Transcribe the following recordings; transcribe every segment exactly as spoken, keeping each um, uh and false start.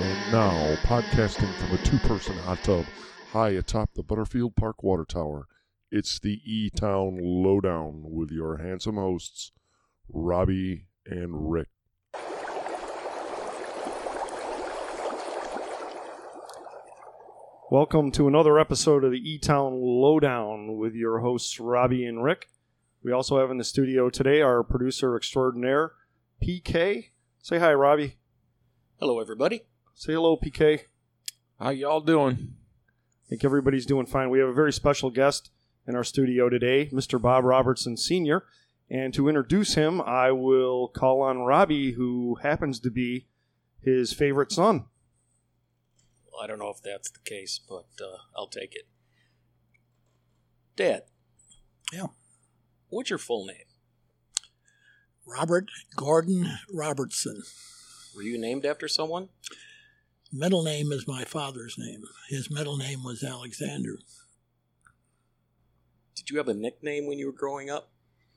And now, podcasting from a two-person hot tub high atop the Butterfield Park Water Tower, it's the E-Town Lowdown with your handsome hosts, Robbie and Rick. Welcome to another episode of the E-Town Lowdown with your hosts, Robbie and Rick. We also have in the studio today our producer extraordinaire, P K. Say hi, Robbie. Hello, everybody. Say hello, P K. How y'all doing? I think everybody's doing fine. We have a very special guest in our studio today, Mister Bob Robertson Senior And to introduce him, I will call on Robbie, who happens to be his favorite son. Well, I don't know if that's the case, but uh, I'll take it. Dad. Yeah. What's your full name? Robert Gordon Robertson. Were you named after someone? Middle name is my father's name. His middle name was Alexander. Did you have a nickname when you were growing up?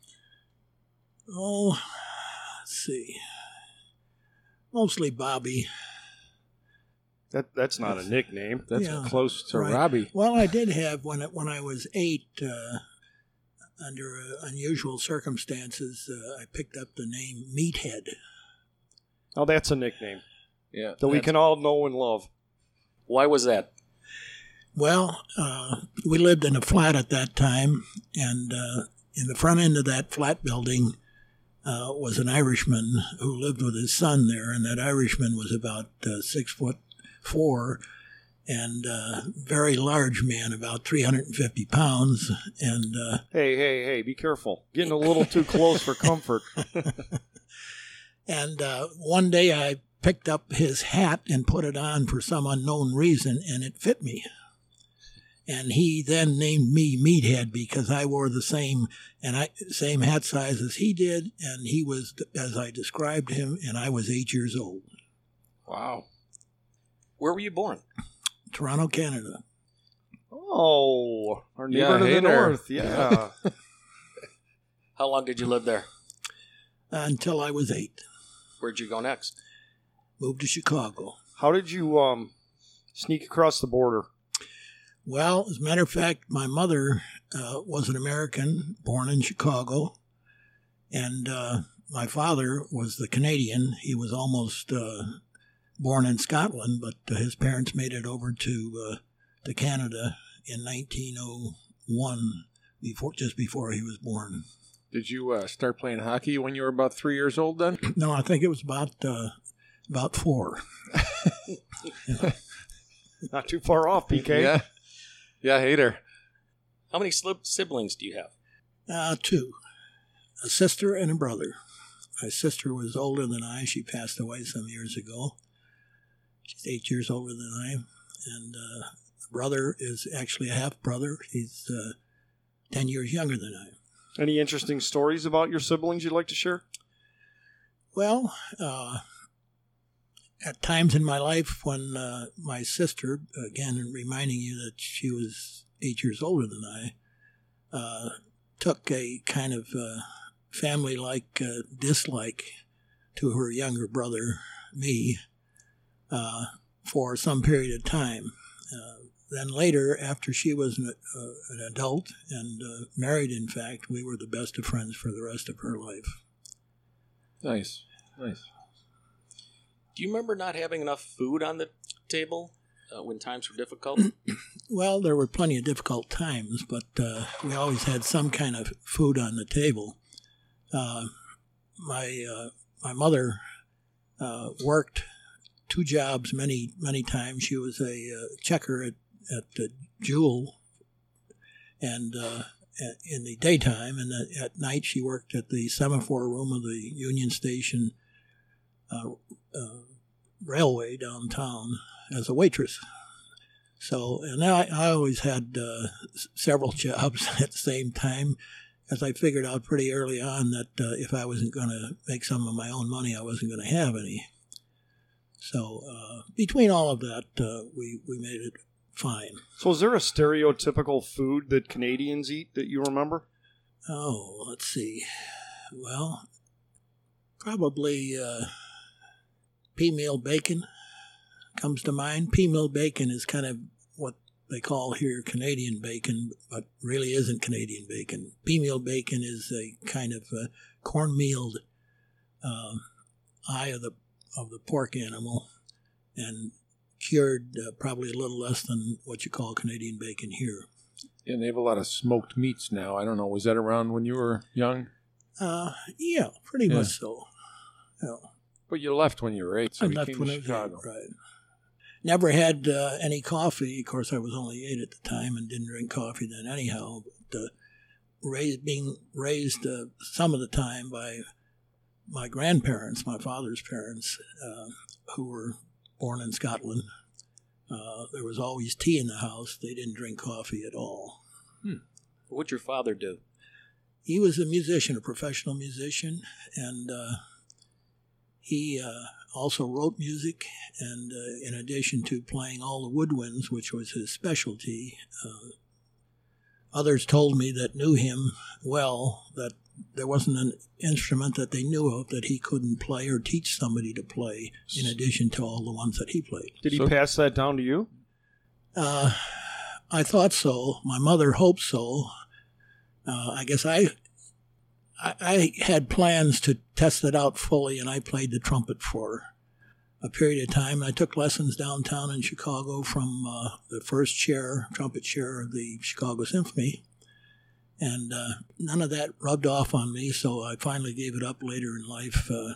Oh, let's see. Mostly Bobby. That That's not a nickname. That's Yeah, close to right. Robbie. Well, I did have, when it, when I was eight, uh, under uh, unusual circumstances, uh, I picked up the name Meathead. Oh, that's a nickname Yeah. that we can all know and love. Why was that? Well, uh, we lived in a flat at that time, and uh, in the front end of that flat building uh, was an Irishman who lived with his son there, and that Irishman was about uh, six foot four and uh, very large man, about three hundred fifty pounds. And uh, Hey, hey, hey, be careful. Getting a little too close for comfort. and uh, one day I picked up his hat and put it on for some unknown reason, and it fit me. And he then named me Meathead because I wore the same and I same hat size as he did, and he was as I described him, and I was eight years old. Wow. Where were you born? Toronto, Canada. Oh, our neighbor Yeah, to hey the there. north. Yeah. How long did you live there? Until I was eight. Where'd you go next? Moved to Chicago. How did you um sneak across the border? Well, as a matter of fact, my mother uh, was an American, born in Chicago, and uh, my father was the Canadian. He was almost uh, born in Scotland, but uh, his parents made it over to uh, to Canada in nineteen oh one, before just before he was born. Did you uh, start playing hockey when you were about three years old then? No, I think it was about uh, about four. Not too far off, P K. Yeah. Yeah, hater. How many sli- siblings do you have? Uh, two, a sister and a brother. My sister was older than I. She passed away some years ago. She's eight years older than I am. And uh, the brother is actually a half-brother. He's uh, ten years younger than I am. Any interesting stories about your siblings you'd like to share? Well, uh, at times in my life when uh, my sister, again, reminding you that she was eight years older than I, uh, took a kind of uh, family-like uh, dislike to her younger brother, me, uh, for some period of time. Uh, then later, after she was an, uh, an adult and uh, married, in fact, we were the best of friends for the rest of her life. Nice. Nice. Do you remember not having enough food on the table uh, when times were difficult? Well, there were plenty of difficult times, but uh, we always had some kind of food on the table. Uh, my uh, my mother uh, worked two jobs many many times. She was a uh, checker at at the Jewel, and uh, in the daytime, and at night she worked at the semaphore room of the Union Station uh, uh, Railway downtown as a waitress. So, and I, I always had uh, s- several jobs at the same time, as I figured out pretty early on that uh, if I wasn't going to make some of my own money, I wasn't going to have any. So, uh, between all of that, uh, we, we made it fine. So is there a stereotypical food that Canadians eat that you remember? Oh, let's see. Well, probably uh, pea meal bacon, comes to mind. Pea mill bacon is kind of what they call here Canadian bacon, but really isn't Canadian bacon. Pea meal bacon is a kind of a cornmealed uh, eye of the of the pork animal, and cured uh, probably a little less than what you call Canadian bacon here. And they have a lot of smoked meats now. I don't know. Was that around when you were young? Uh, yeah, pretty Yeah. much so. Yeah. But you left when you were eight, so I you left came when to I was Chicago. eight, right. Never had uh, any coffee. Of course, I was only eight at the time and didn't drink coffee then anyhow. But uh, raised, being raised uh, some of the time by my grandparents, my father's parents, uh, who were born in Scotland, uh, there was always tea in the house. They didn't drink coffee at all. Hmm. What'd your father do? He was a musician, a professional musician, and uh, he uh, also wrote music. And uh, in addition to playing all the woodwinds, which was his specialty, uh, others told me that knew him well that there wasn't an instrument that they knew of that he couldn't play or teach somebody to play, in addition to all the ones that he played. Did he So- pass that down to you? Uh, I thought so. My mother hoped so. Uh, I guess I, I I had plans to test it out fully, and I played the trumpet for a period of time. I took lessons downtown in Chicago from uh, the first chair, trumpet chair of the Chicago Symphony, and uh, none of that rubbed off on me, so I finally gave it up later in life uh,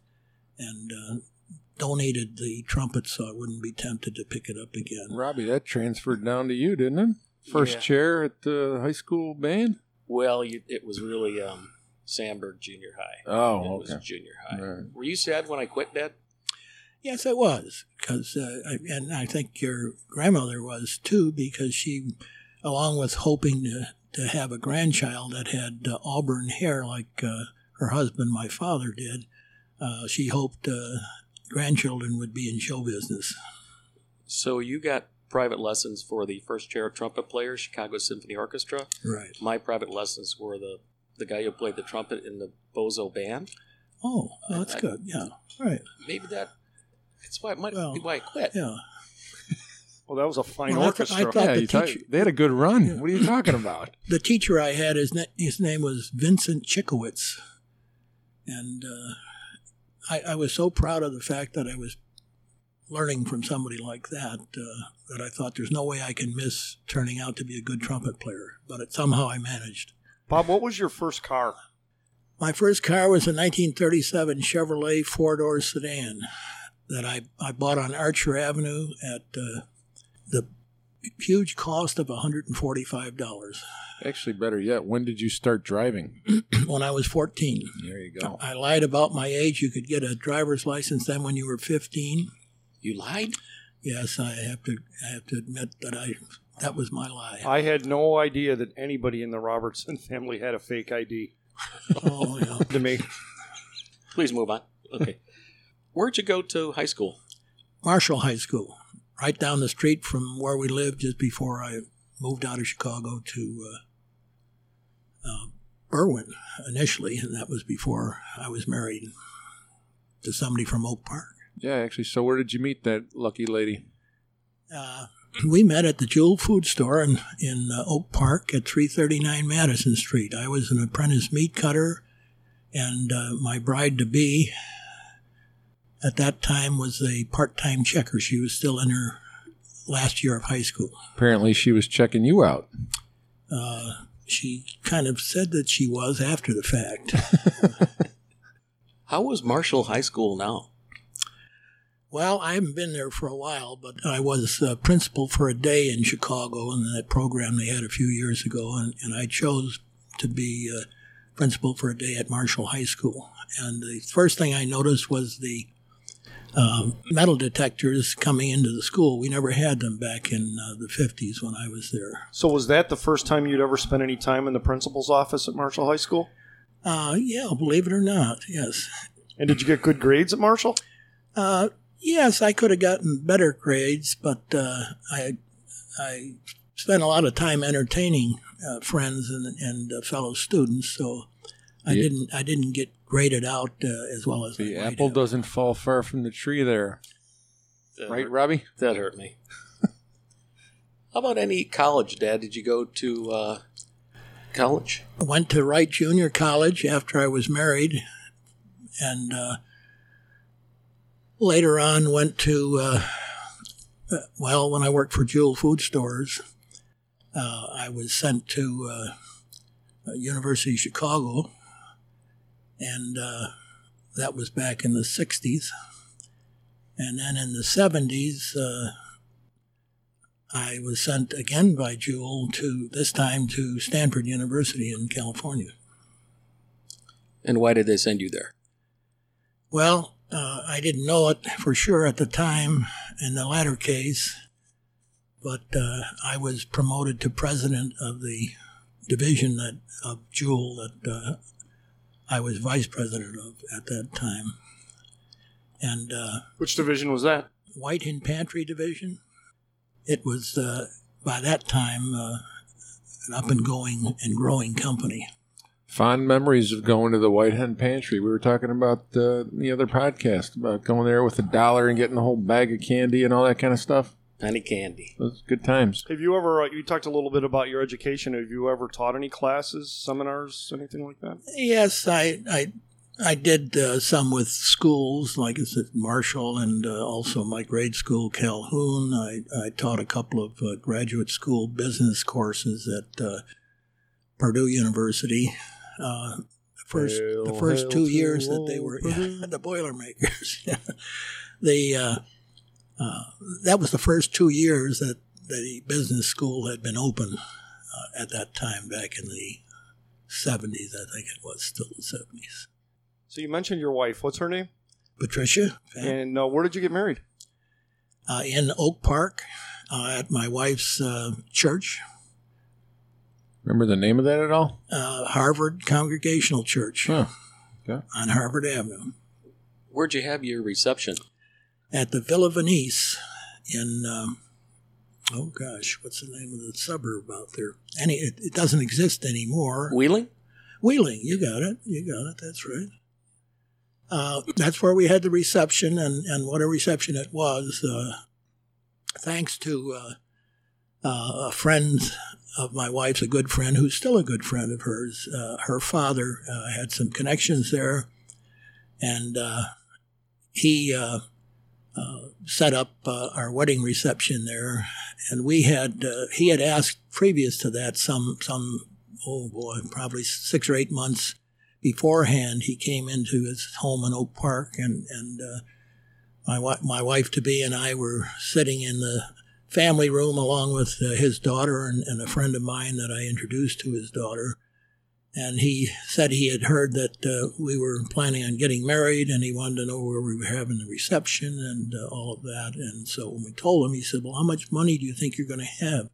and uh, donated the trumpet so I wouldn't be tempted to pick it up again. Robbie, that transferred down to you, didn't it? First Yeah. chair at the high school band? Well, you, it was really um, Sandburg Junior High. Oh, it okay. was junior high. Right. Were you sad when I quit, Dad? Yes, I was, because uh, I, and I think your grandmother was too, because she, along with hoping to, to have a grandchild that had uh, auburn hair like uh, her husband, my father, did, uh, she hoped uh, grandchildren would be in show business. So you got private lessons for the first chair trumpet player, Chicago Symphony Orchestra. Right. My private lessons were the, the guy who played the trumpet in the Bozo band. Oh, well, that's I- good. Yeah. Right. Maybe that that's why it might Well, be why I quit. Yeah. Well, that was a fine Well, I th- I orchestra. thought- Yeah, the you thought- teacher- they had a good run. What are you talking about? The teacher I had, his, na- his name was Vincent Chikowitz. And uh, I, I was so proud of the fact that I was learning from somebody like that uh, that I thought there's no way I can miss turning out to be a good trumpet player. But it, somehow I managed. Bob, what was your first car? My first car was a nineteen thirty-seven Chevrolet four-door sedan that I, I bought on Archer Avenue at uh, the huge cost of one hundred forty-five dollars Actually, better yet, when did you start driving? when I was fourteen. There you go. I lied about my age. You could get a driver's license then when you were fifteen. You lied? Yes, I have to I have to admit that I that was my lie. I had no idea that anybody in the Robertson family had a fake I D. Oh, yeah. To me, Please move on. Okay. Where'd you go to high school? Marshall High School, right down the street from where we lived just before I moved out of Chicago to uh, uh, Berwyn initially, and that was before I was married to somebody from Oak Park. Yeah, actually, so where did you meet that lucky lady? Uh, we met at the Jewel Food Store in, in uh, Oak Park at three thirty-nine Madison Street. I was an apprentice meat cutter, and uh, my bride-to-be at that time was a part-time checker. She was still in her last year of high school. Apparently, she was checking you out. Uh, she kind of said that she was after the fact. How was Marshall High School now? Well, I haven't been there for a while, but I was uh, principal for a day in Chicago in that program they had a few years ago, and, and I chose to be uh, principal for a day at Marshall High School. And the first thing I noticed was the uh, metal detectors coming into the school. We never had them back in uh, the fifties when I was there. so was that the first time you'd ever spent any time in the principal's office at Marshall High School? Uh, yeah, believe it or not, yes. And did you get good grades at Marshall? Uh, yes, I could have gotten better grades, but uh, I I spent a lot of time entertaining uh, friends and, and uh, fellow students, so I Yeah. didn't I didn't get graded out uh, as well as The I might apple have. doesn't fall far from the tree there. That Right, hurt- Robbie? That hurt me. How about any college, Dad? Did you go to uh, college? I went to Wright Junior College after I was married, and uh, later on went to, uh, uh, well, when I worked for Jewel Food Stores, uh, I was sent to uh, University of Chicago, and uh, that was back in the sixties. And then in the seventies, uh, I was sent again by Jewel to, this time to Stanford University in California. And why did they send you there? Well, uh, I didn't know it for sure at the time in the latter case, but uh, I was promoted to president of the division that, of Jewel that uh, I was vice president of at that time. And uh, Which division was that? White Hen Pantry Division. It was, uh, by that time, uh, an up-and-going and growing company. Fond memories of going to the White Hen Pantry. We were talking about uh, the other podcast, about going there with a dollar and getting a whole bag of candy and all that kind of stuff. Penny candy. Those good times. Have you ever, uh, you talked a little bit about your education. Have you ever taught any classes, seminars, anything like that? Yes, I I, I did uh, some with schools, like I said, Marshall, and uh, also my grade school, Calhoun. I, I taught a couple of uh, graduate school business courses at uh, Purdue University. Uh, the first Hail, the first hail two to years that old they were Purdue. the Boilermakers. the uh, uh, that was the first two years that the business school had been open uh, at that time, back in the seventies. I think it was still the seventies. So you mentioned your wife. What's her name? Patricia, And uh, where did you get married? uh, in Oak Park uh, at my wife's uh, church, Remember the name of that at all? uh, Harvard Congregational Church Huh. Okay. on Harvard Avenue, Where'd you have your reception? at the Villa Venice in, um, oh gosh, what's the name of the suburb out there? Any, it, it doesn't exist anymore. Wheeling? Wheeling, you got it. You got it. That's right. Uh, that's where we had the reception, and, and what a reception it was. Uh, thanks to uh, uh, a friend of my wife's, a good friend, who's still a good friend of hers. Uh, her father uh, had some connections there, and uh, he uh, uh, set up uh, our wedding reception there. And we had uh, he had asked previous to that some some. oh boy, probably six or eight months beforehand, he came into his home in Oak Park, and, and uh, my, wi- my wife-to-be and I were sitting in the family room along with uh, his daughter and, and a friend of mine that I introduced to his daughter. And he said he had heard that uh, we were planning on getting married, and he wanted to know where we were having the reception and uh, all of that. And so when we told him, he said, well, how much money do you think you're going to have?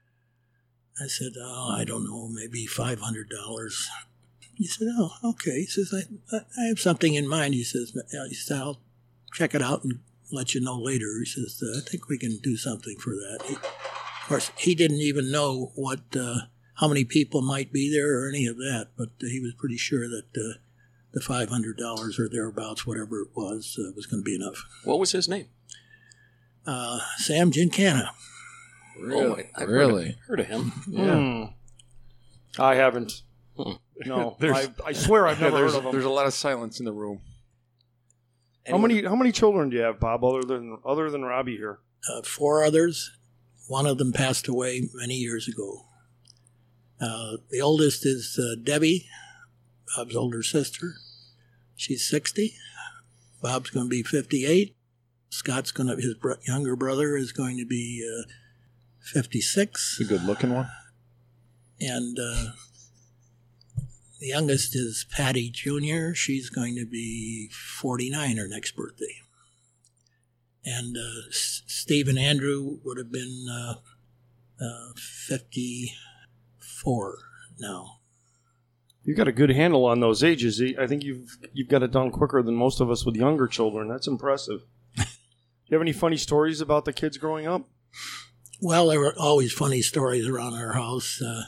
I said, oh, I don't know, maybe five hundred dollars. He said, oh, okay. He says, I, I have something in mind. He says, he said, I'll check it out and let you know later. He says, I think we can do something for that. He, of course, he didn't even know what, uh, how many people might be there or any of that, but uh, he was pretty sure that uh, the five hundred dollars or thereabouts, whatever it was, uh, was going to be enough. What was his name? Uh, Sam Gincana. Oh, I, I've Really? Heard of, heard of him. Yeah. Hmm. I haven't. Hmm. No, There's- I, I swear I've Yeah, never there's, heard of him. there's a lot of silence in the room. How many how many children do you have, Bob, other than other than Robbie here? Uh, four others. One of them passed away many years ago. Uh, the oldest is uh, Debbie, Bob's older sister. She's sixty. Bob's going to be fifty-eight. Scott's going to, his bro- younger brother is going to be uh, fifty-six. The good looking one. And uh, the youngest is Patty Junior She's going to be forty-nine her next birthday. And uh, S- Steve and Andrew would have been uh, uh, fifty-four now. You got a good handle on those ages. I think you've you've got it done quicker than most of us with younger children. That's impressive. Do you have any funny stories about the kids growing up? Well, there were always funny stories around our house. Uh,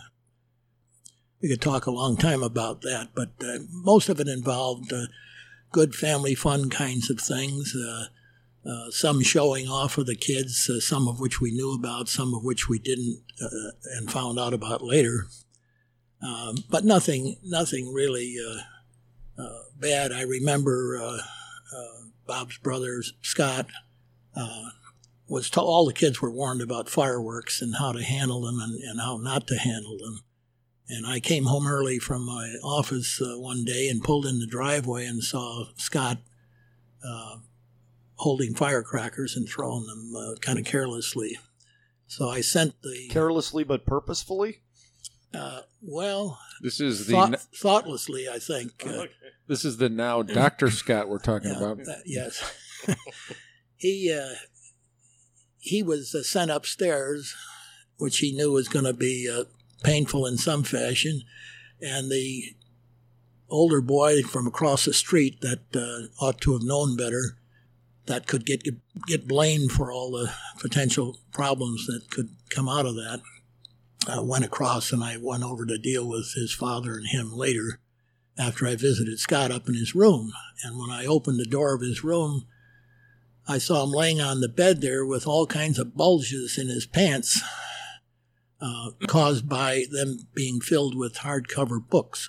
we could talk a long time about that, but uh, most of it involved uh, good family fun kinds of things. Uh, uh, some showing off of the kids, uh, some of which we knew about, some of which we didn't uh, and found out about later. Um, but nothing, nothing really uh, uh, bad. I remember uh, uh, Bob's brother, Scott, uh, was told, all the kids were warned about fireworks and how to handle them and, and how not to handle them. And I came home early from my office uh, one day and pulled in the driveway and saw Scott uh, holding firecrackers and throwing them uh, kind of carelessly. So I sent the... Carelessly but purposefully? Uh, well, This is the thought, n- thoughtlessly, I think. Uh, this is the now Doctor Scott we're talking yeah, about. uh, yes. he uh, he was uh, sent upstairs, which he knew was going to be uh, painful in some fashion, and the older boy from across the street that uh, ought to have known better, that could get get blamed for all the potential problems that could come out of that, uh, went across, and I went over to deal with his father and him later after I visited Scott up in his room. And when I opened the door of his room, I saw him laying on the bed there with all kinds of bulges in his pants, uh, caused by them being filled with hardcover books.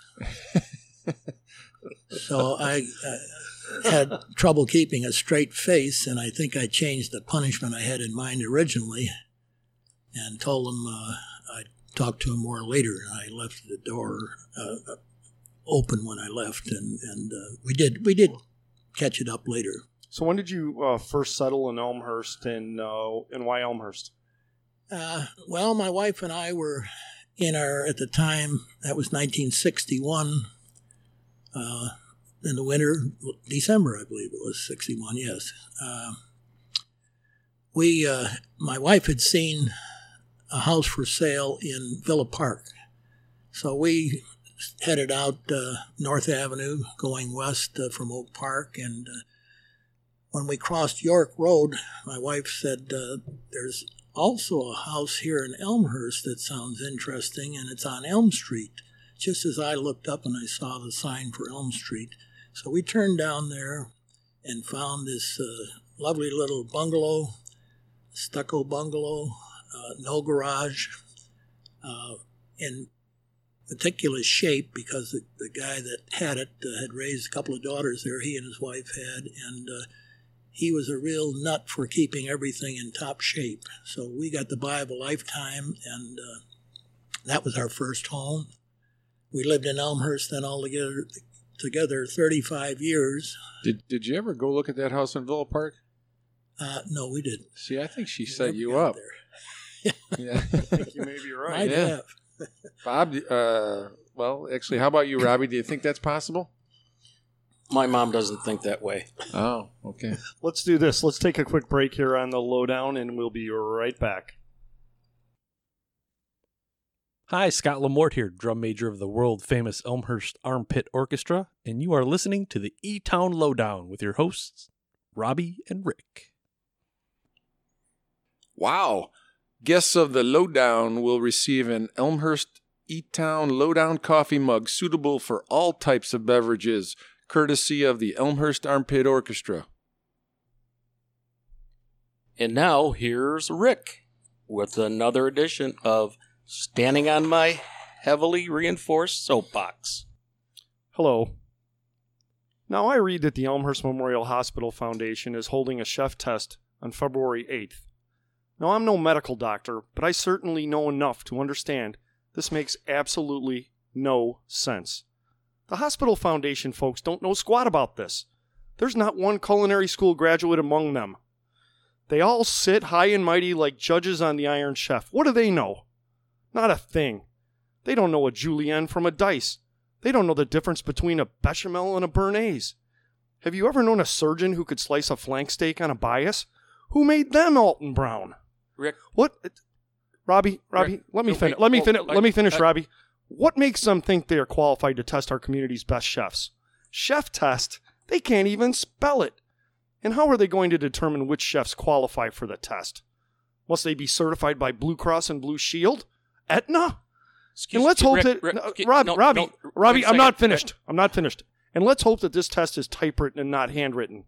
So I uh, had trouble keeping a straight face, and I think I changed the punishment I had in mind originally and told him uh, I'd talk to him more later. And I left the door uh, open when I left, and, and uh, we did we did catch it up later. So when did you uh, first settle in Elmhurst, and uh, and why Elmhurst? Uh, well, my wife and I were in our, at the time, that was nineteen sixty-one, uh, in the winter, December, I believe it was, sixty-one, yes. Uh, we, uh, my wife had seen a house for sale in Villa Park. So we headed out uh, North Avenue, going west uh, from Oak Park, and uh, when we crossed York Road, my wife said, uh, there's also a house here in Elmhurst that sounds interesting, and it's on Elm Street, just as I looked up and I saw the sign for Elm Street. So we turned down there and found this uh, lovely little bungalow, stucco bungalow, uh, no garage, uh, in meticulous shape because the, the guy that had it uh, had raised a couple of daughters there, he and his wife had, and uh, he was a real nut for keeping everything in top shape. So we got to buy of a lifetime, and uh, that was our first home. We lived in Elmhurst then altogether together thirty-five years. Did Did you ever go look at that house in Villa Park? Uh, no, we didn't. See, I think she We set never you got up. there. Yeah. I think you may be right. Might Yeah. have. Bob, uh, well, actually, how about you, Robbie? Do you think that's possible? My mom doesn't think that way. Oh, okay. Let's do this. Let's take a quick break here on the lowdown, and we'll be right back. Hi, Scott Lamort here, drum major of the world-famous Elmhurst Armpit Orchestra, and you are listening to the E-Town Lowdown with your hosts, Robbie and Rick. Wow. Guests of the Lowdown will receive an Elmhurst E-Town Lowdown coffee mug suitable for all types of beverages, courtesy of the Elmhurst Armpit Orchestra. And now here's Rick with another edition of Standing on My Heavily Reinforced Soapbox. Hello. Now I read that the Elmhurst Memorial Hospital Foundation is holding a chef test on February eighth. Now I'm no medical doctor, but I certainly know enough to understand this makes absolutely no sense. The Hospital Foundation folks don't know squat about this. There's not one culinary school graduate among them. They all sit high and mighty like judges on the Iron Chef. What do they know? Not a thing. They don't know a julienne from a dice. They don't know the difference between a bechamel and a béarnaise. Have you ever known a surgeon who could slice a flank steak on a bias? Who made them Alton Brown? Rick, What? Robbie, Robbie, Rick, let me no, finish. wait, Let me oh, finish. I- Let me finish, I- Robbie. What makes them think they are qualified to test our community's best chefs? Chef test? They can't even spell it. And how are they going to determine which chefs qualify for the test? Must they be certified by Blue Cross and Blue Shield? Aetna? excuse And let's me, hope Rick, that Rick, no, okay, Rob, no, Robbie, no, Robbie, wait a I'm not second. finished. I'm not finished. And let's hope that this test is typewritten and not handwritten.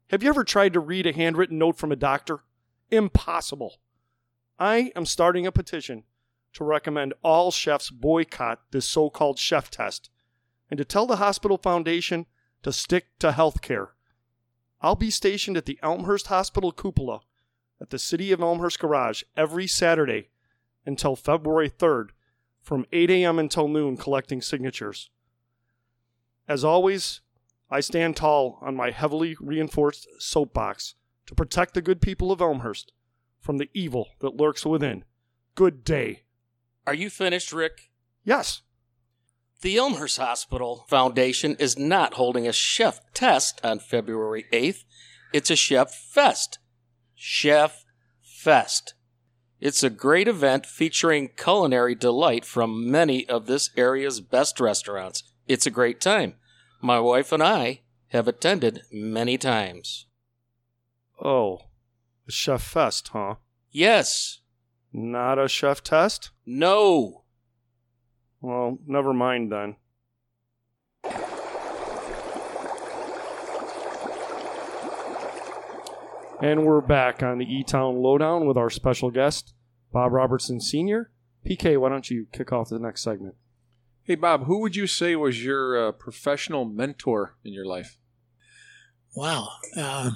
Have you ever tried to read a handwritten note from a doctor? Impossible. I am starting a petition to recommend all chefs boycott this so-called chef test and to tell the Hospital Foundation to stick to health care. I'll be stationed at the Elmhurst Hospital cupola at the City of Elmhurst Garage every Saturday until February third from eight a.m. until noon collecting signatures. As always, I stand tall on my heavily reinforced soapbox to protect the good people of Elmhurst from the evil that lurks within. Good day. Are you finished, Rick? Yes. The Elmhurst Hospital Foundation is not holding a chef test on February eighth. It's a chef fest. Chef Fest. It's a great event featuring culinary delight from many of this area's best restaurants. It's a great time. My wife and I have attended many times. Oh, a chef fest, huh? Yes. Not a chef test? No. Well, never mind then. And we're back on the E-Town Lowdown with our special guest, Bob Robertson Senior P K, why don't you kick off the next segment? Hey, Bob, who would you say was your uh, professional mentor in your life? Wow. Uh,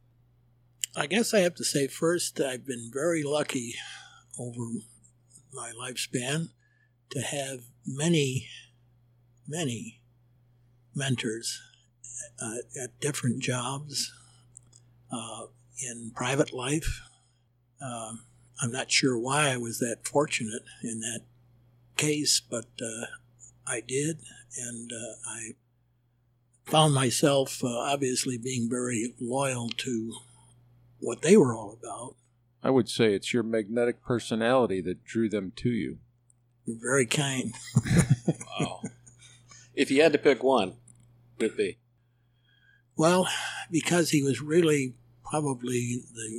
I guess I have to say first, I've been very lucky over my lifespan to have many, many mentors uh, at different jobs uh, in private life. Uh, I'm not sure why I was that fortunate in that case, but uh, I did, and uh, I found myself uh, obviously being very loyal to what they were all about. I would say it's your magnetic personality that drew them to you. You're very kind. Wow. If you had to pick one, would it be? Well, because he was really probably the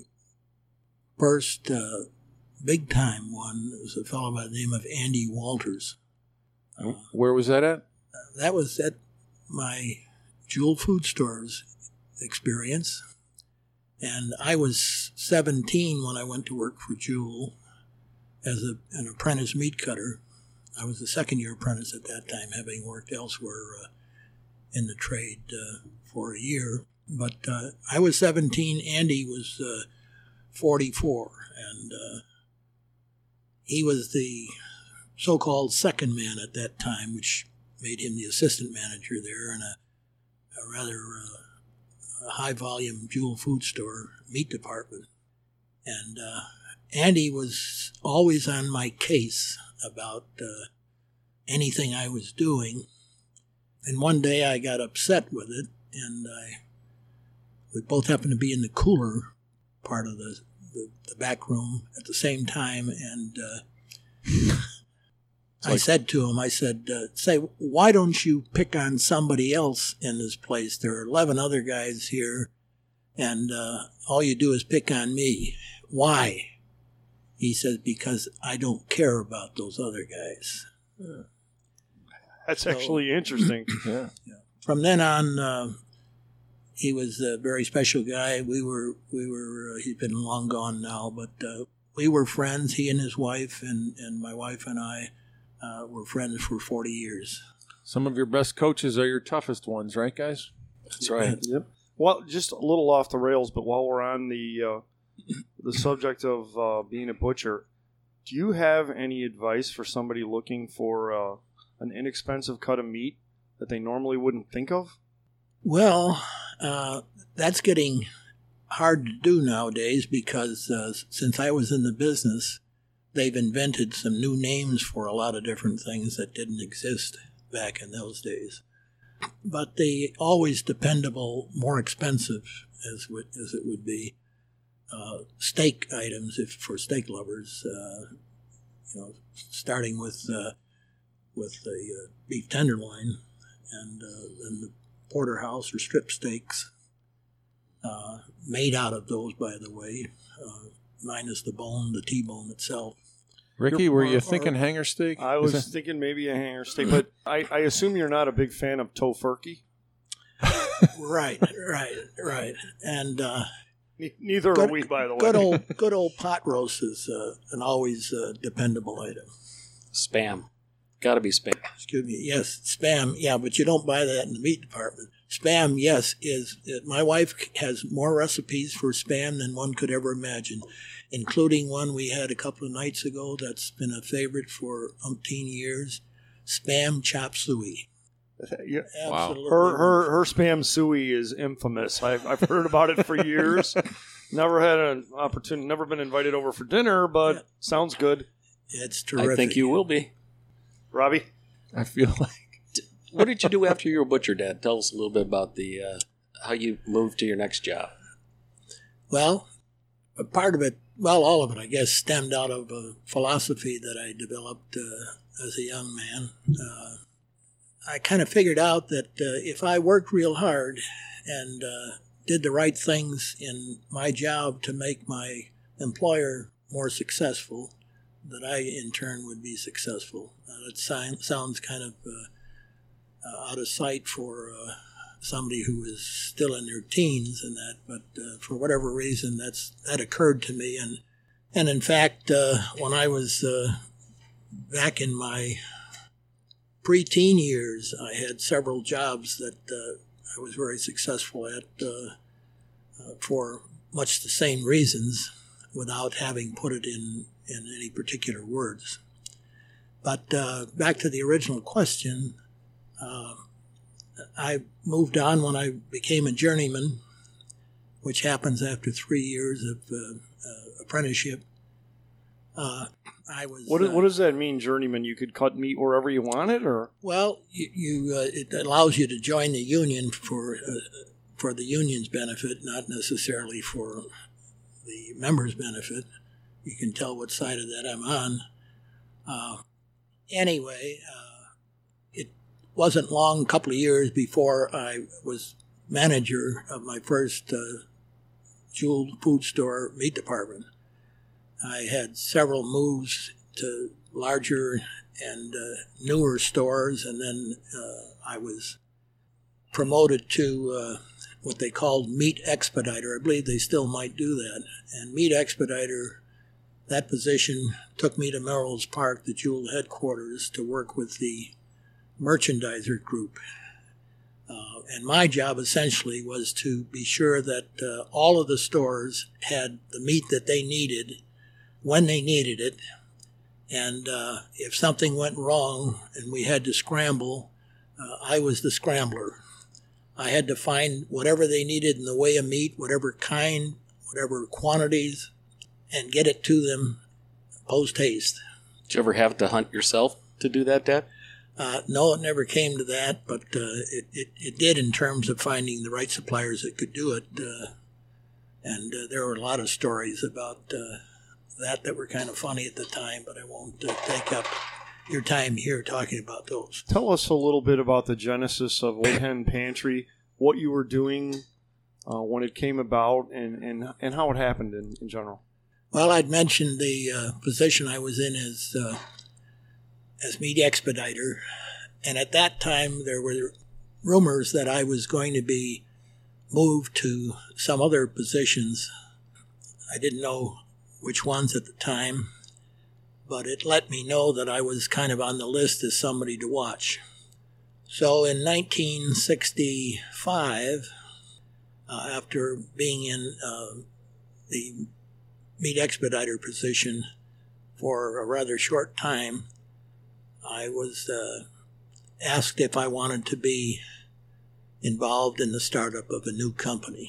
first uh, big-time one, was a fellow by the name of Andy Walters. Uh, Where was that at? that was at my Jewel Food Stores experience. And I was seventeen when I went to work for Jewel as a, an apprentice meat cutter. I was a second-year apprentice at that time, having worked elsewhere uh, in the trade uh, for a year. But uh, I was seventeen. Andy was uh, forty-four, and uh, he was the so-called second man at that time, which made him the assistant manager there in a, a rather uh, a high-volume Jewel food store meat department. And uh, Andy was always on my case about uh, anything I was doing. And one day I got upset with it, and I we both happened to be in the cooler part of the, the, the back room at the same time, and uh, I like, said to him, I said, uh, say, why don't you pick on somebody else in this place? There are eleven other guys here, and uh, all you do is pick on me. Why? He says, because I don't care about those other guys. Yeah. That's so, actually interesting. Yeah. Yeah. From then on, uh, he was a very special guy. We were, we were. Uh, he's been long gone now, but uh, we were friends. He and his wife, and, and my wife and I uh, were friends for forty years. Some of your best coaches are your toughest ones, right, guys? That's right. Yep. Well, just a little off the rails, but while we're on the uh, the subject of uh, being a butcher, do you have any advice for somebody looking for uh, an inexpensive cut of meat that they normally wouldn't think of? Well, uh, that's getting hard to do nowadays because uh, since I was in the business, they've invented some new names for a lot of different things that didn't exist back in those days. But the always dependable, more expensive, as, w- as it would be, uh, steak items if for steak lovers, uh, you know, starting with uh, with the uh, beef tenderloin and uh, then the porterhouse or strip steaks, uh, made out of those, by the way, uh, minus the bone, the T-bone itself. Ricky, You're, were you or, thinking or, hanger steak? I was thinking maybe a hanger steak, but I, I assume you're not a big fan of tofurkey? right, right, right. And uh, Ne- Neither good, are we, by the way. good old good old pot roast is uh, an always uh, dependable item. Spam. Got to be spam. Excuse me. Yes, spam. Yeah, but you don't buy that in the meat department. Spam, yes, is uh, my wife has more recipes for spam than one could ever imagine, including one we had a couple of nights ago that's been a favorite for umpteen years. Spam chop suey. Yeah. Absolutely. Her her her spam suey is infamous. I've I've heard about it for years. Never had an opportunity. Never been invited over for dinner, but Yeah. sounds good. It's terrific. I think you will be. Robbie, I feel like What did you do after you were butcher, Dad? Tell us a little bit about the uh, how you moved to your next job. Well, a part of it, well, all of it, I guess, stemmed out of a philosophy that I developed uh, as a young man. Uh, I kind of figured out that uh, if I worked real hard and uh, did the right things in my job to make my employer more successful, that I in turn would be successful. Uh, it si- sounds kind of uh, uh, out of sight for uh, somebody who is still in their teens and that, but uh, for whatever reason, that's that occurred to me. And and in fact, uh, when I was uh, back in my pre-teen years, I had several jobs that uh, I was very successful at uh, uh, for much the same reasons, without having put it in, in any particular words. But uh, back to the original question, uh, I moved on when I became a journeyman, which happens after three years of uh, uh, apprenticeship. Uh, I was. what, uh, what does that mean, journeyman? You could cut meat wherever you wanted, or Well, you, you uh, it allows you to join the union for uh, for the union's benefit, not necessarily for the members' benefit. You can tell what side of that I'm on. Uh, anyway, uh, it wasn't long, a couple of years before I was manager of my first uh, Jewel food store meat department. I had several moves to larger and uh, newer stores, and then uh, I was promoted to uh, what they called meat expediter. I believe they still might do that. And meat expediter, that position took me to Melrose Park, the Jewel headquarters, to work with the merchandiser group. Uh, and my job essentially was to be sure that uh, all of the stores had the meat that they needed when they needed it. And uh, if something went wrong and we had to scramble, uh, I was the scrambler. I had to find whatever they needed in the way of meat, whatever kind, whatever quantities, and get it to them post haste. Did you ever have to hunt yourself to do that, Dad? Uh, no, it never came to that, but uh, it, it, it did in terms of finding the right suppliers that could do it. Uh, and uh, there were a lot of stories about uh, that that were kind of funny at the time, but I won't uh, take up your time here talking about those. tell us a little bit about the genesis of Old Hen Pantry, what you were doing uh, when it came about, and, and, and how it happened in, in general. Well, I'd mentioned the uh, position I was in as uh, as meat expediter, and at that time there were rumors that I was going to be moved to some other positions. I didn't know which ones at the time, but it let me know that I was kind of on the list as somebody to watch. So in nineteen sixty-five, uh, after being in uh, the meat expediter position for a rather short time, I was uh, asked if I wanted to be involved in the startup of a new company.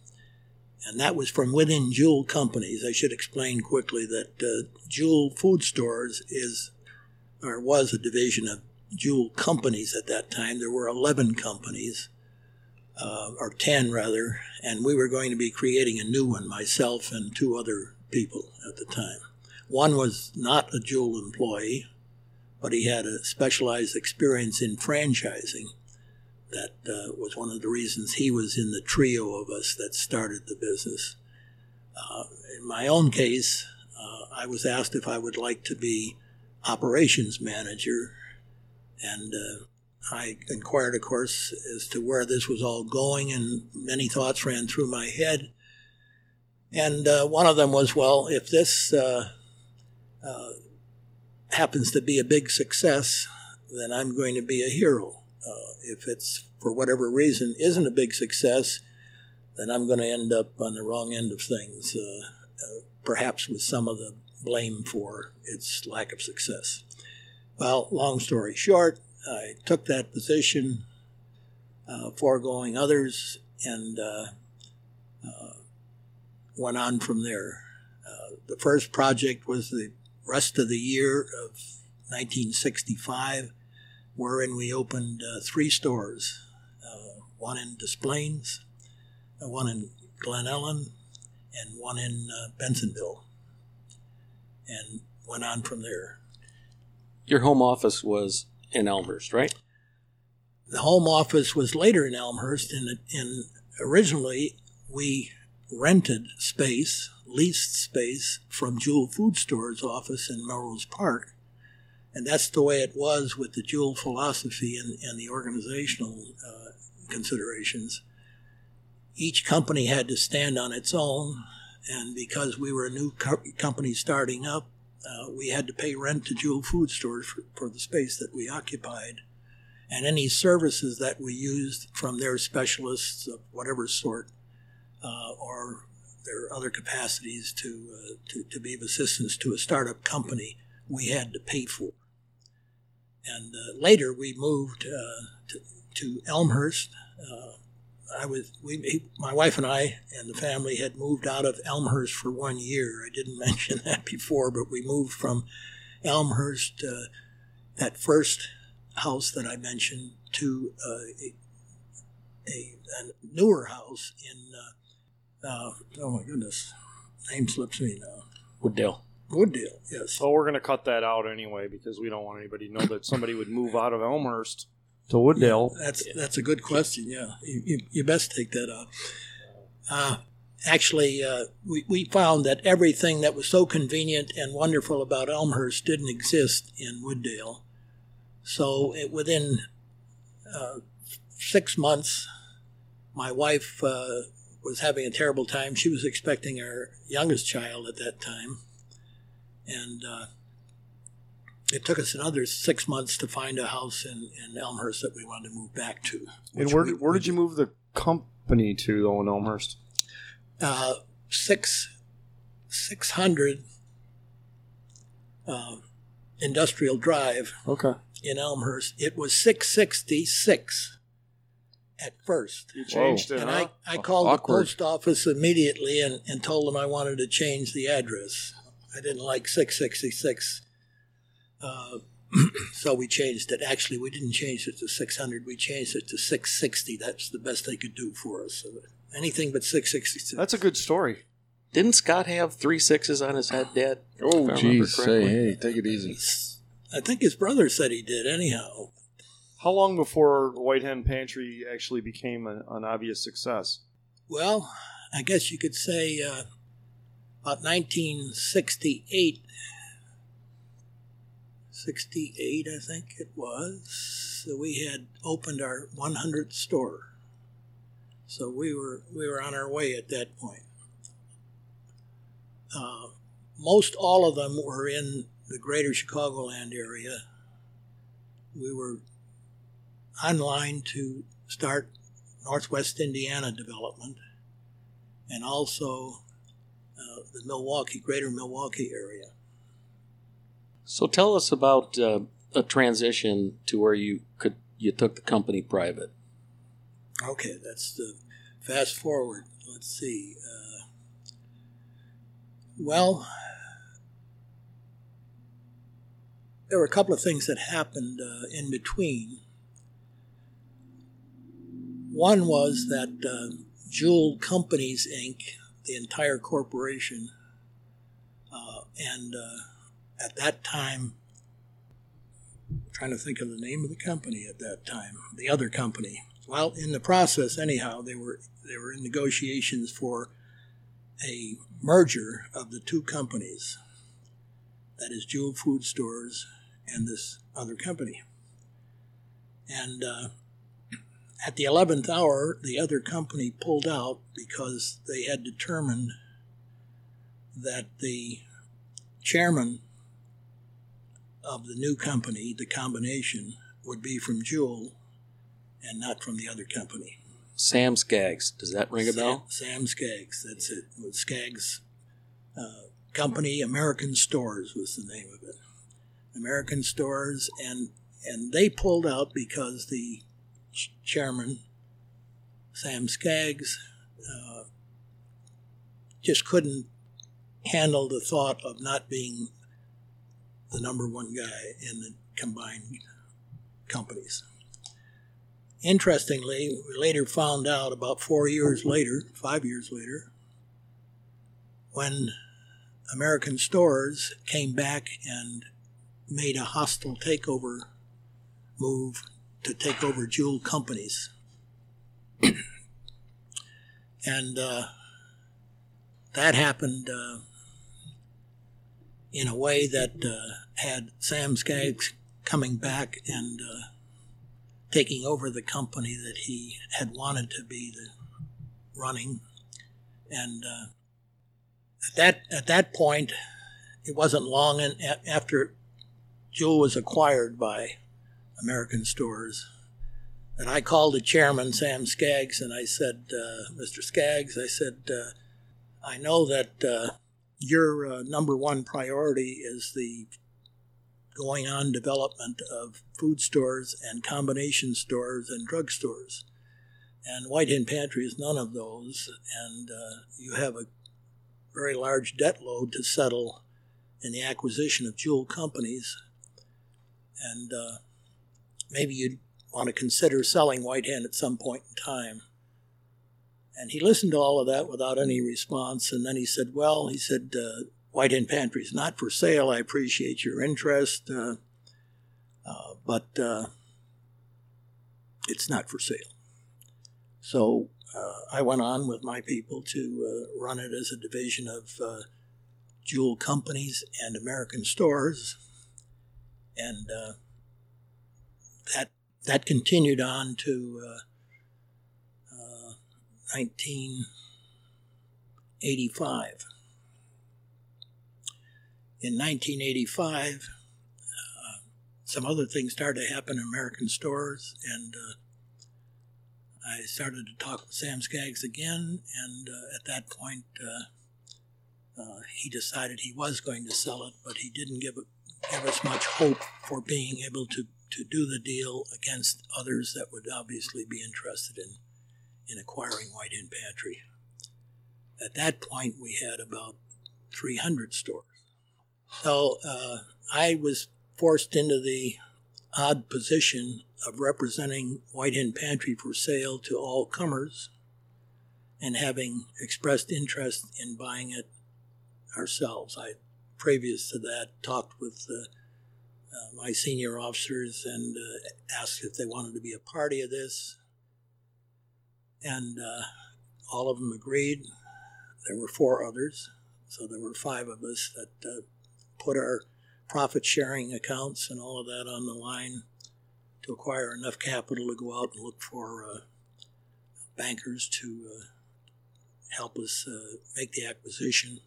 And that was from within Jewel Companies. I should explain quickly that uh, Jewel Food Stores is, or was a division of Jewel Companies at that time. There were eleven companies, uh, or ten rather, and we were going to be creating a new one, myself and two other people at the time. One was not a Jewel employee, but he had a specialized experience in franchising. That uh, was one of the reasons he was in the trio of us that started the business. Uh, in my own case, uh, I was asked if I would like to be operations manager, and uh, I inquired, of course, as to where this was all going, and many thoughts ran through my head. And uh, one of them was, well, if this uh, uh, happens to be a big success, then I'm going to be a hero. Uh, if it's, for whatever reason, isn't a big success, then I'm going to end up on the wrong end of things, uh, uh, perhaps with some of the blame for its lack of success. Well, long story short, I took that position, uh, foregoing others, and uh, uh, went on from there. Uh, the first project was the rest of the year of nineteen sixty-five, wherein we opened uh, three stores, uh, one in Des Plaines, uh, one in Glen Ellen, and one in uh, Bensonville, and went on from there. Your home office was in Elmhurst, right? The home office was later in Elmhurst, and, and originally we rented space, leased space from Jewel Food Store's office in Melrose Park. And that's the way it was with the Jewel philosophy and, and the organizational uh, considerations. Each company had to stand on its own, and because we were a new co- company starting up, uh, we had to pay rent to Jewel Food Stores for, for the space that we occupied. And any services that we used from their specialists of whatever sort, uh, or their other capacities to, uh, to, to be of assistance to a startup company, we had to pay for. And uh, later we moved uh, to, to Elmhurst. Uh, I was, we, he, my wife and I and the family had moved out of Elmhurst for one year. I didn't mention that before, but we moved from Elmhurst, uh, that first house that I mentioned, to uh, a, a, a newer house in, uh, uh, oh my goodness, name slips me now. Wooddale. Wooddale, yes. Well, we're going to cut that out anyway because we don't want anybody to know that somebody would move out of Elmhurst to Wooddale. Yeah, that's that's a good question. Yeah, you, you, you best take that out. Uh, actually, uh, we we found that everything that was so convenient and wonderful about Elmhurst didn't exist in Wooddale. So it, within uh, six months, my wife uh, was having a terrible time. She was expecting our youngest child at that time, and uh, it took us another six months to find a house in, in Elmhurst that we wanted to move back to. And where, we, where did you move the company to, though, in Elmhurst? Uh, six, 600 uh, Industrial Drive Okay. in Elmhurst. It was six sixty-six at first. You changed it, And huh? I, I called Awkward. the post office immediately and, and told them I wanted to change the address. I didn't like six sixty-six. Uh, so we changed it. Actually, we didn't change it to six hundred. We changed it to six sixty. That's the best they could do for us. So anything but six sixty-six. That's a good story. Didn't Scott have three sixes on his head, Dad? Oh, If I remember geez. Hey, correctly. hey, take it easy. I think his brother said he did anyhow. How long before White Hen Pantry actually became a, an obvious success? Well, I guess you could say uh, about nineteen sixty-eight. sixty-eight, I think it was. So we had opened our one hundredth store. So we were we were on our way at that point. Uh, most all of them were in the greater Chicagoland area. We were online to start Northwest Indiana development, and also uh, the Milwaukee, greater Milwaukee area. So tell us about uh, a transition to where you could you took the company private. Okay, that's the fast forward. Let's see. Uh, well, there were a couple of things that happened uh, in between. One was that uh, Jewel Companies, Incorporated, the entire corporation, uh, and uh, at that time, I'm trying to think of the name of the company at that time, the other company. Well, in the process, anyhow, they were they were in negotiations for a merger of the two companies. That is Jewel Food Stores and this other company. And uh, at the eleventh hour, the other company pulled out because they had determined that the chairman of the new company, the combination, would be from Jewel and not from the other company. Sam Skaggs. Does that ring a Sam, bell? Sam Skaggs. That's it. It was Skaggs uh, Company. American Stores was the name of it. American Stores, and and they pulled out because the ch- chairman, Sam Skaggs, uh, just couldn't handle the thought of not being the number one guy in the combined companies. Interestingly, we later found out about four years later, five years later, when American Stores came back and made a hostile takeover move to take over Jewel companies. and uh, that happened uh, in a way that uh, had Sam Skaggs coming back and uh, taking over the company that he had wanted to be the running. And uh, at that at that point, it wasn't long in, a- after Jewel was acquired by American Stores that I called the chairman, Sam Skaggs, and I said, uh, Mister Skaggs, I said, uh, I know that uh, your uh, number one priority is the going on development of food stores and combination stores and drug stores. And White Hen Pantry is none of those, and uh, you have a very large debt load to settle in the acquisition of Jewel companies. And uh, maybe you'd want to consider selling White Hen at some point in time. And he listened to all of that without any response, and then he said, well, he said, uh, White Hen Pantry is not for sale. I appreciate your interest, uh, uh, but uh, it's not for sale. So uh, I went on with my people to uh, run it as a division of uh, Jewel Companies and American Stores, and uh, that that continued on to uh, uh, nineteen eighty-five. In nineteen eighty-five, uh, some other things started to happen in American Stores, and uh, I started to talk with Sam Skaggs again, and uh, at that point, uh, uh, he decided he was going to sell it, but he didn't give, it, give us much hope for being able to, to do the deal against others that would obviously be interested in, in acquiring White Hen Pantry. At that point, we had about three hundred stores. So uh, I was forced into the odd position of representing White Hen Pantry for sale to all comers and having expressed interest in buying it ourselves. I, previous to that, talked with uh, uh, my senior officers and uh, asked if they wanted to be a party of this. And uh, all of them agreed. There were four others, so there were five of us that uh, put our profit-sharing accounts and all of that on the line to acquire enough capital to go out and look for uh, bankers to uh, help us uh, make the acquisition,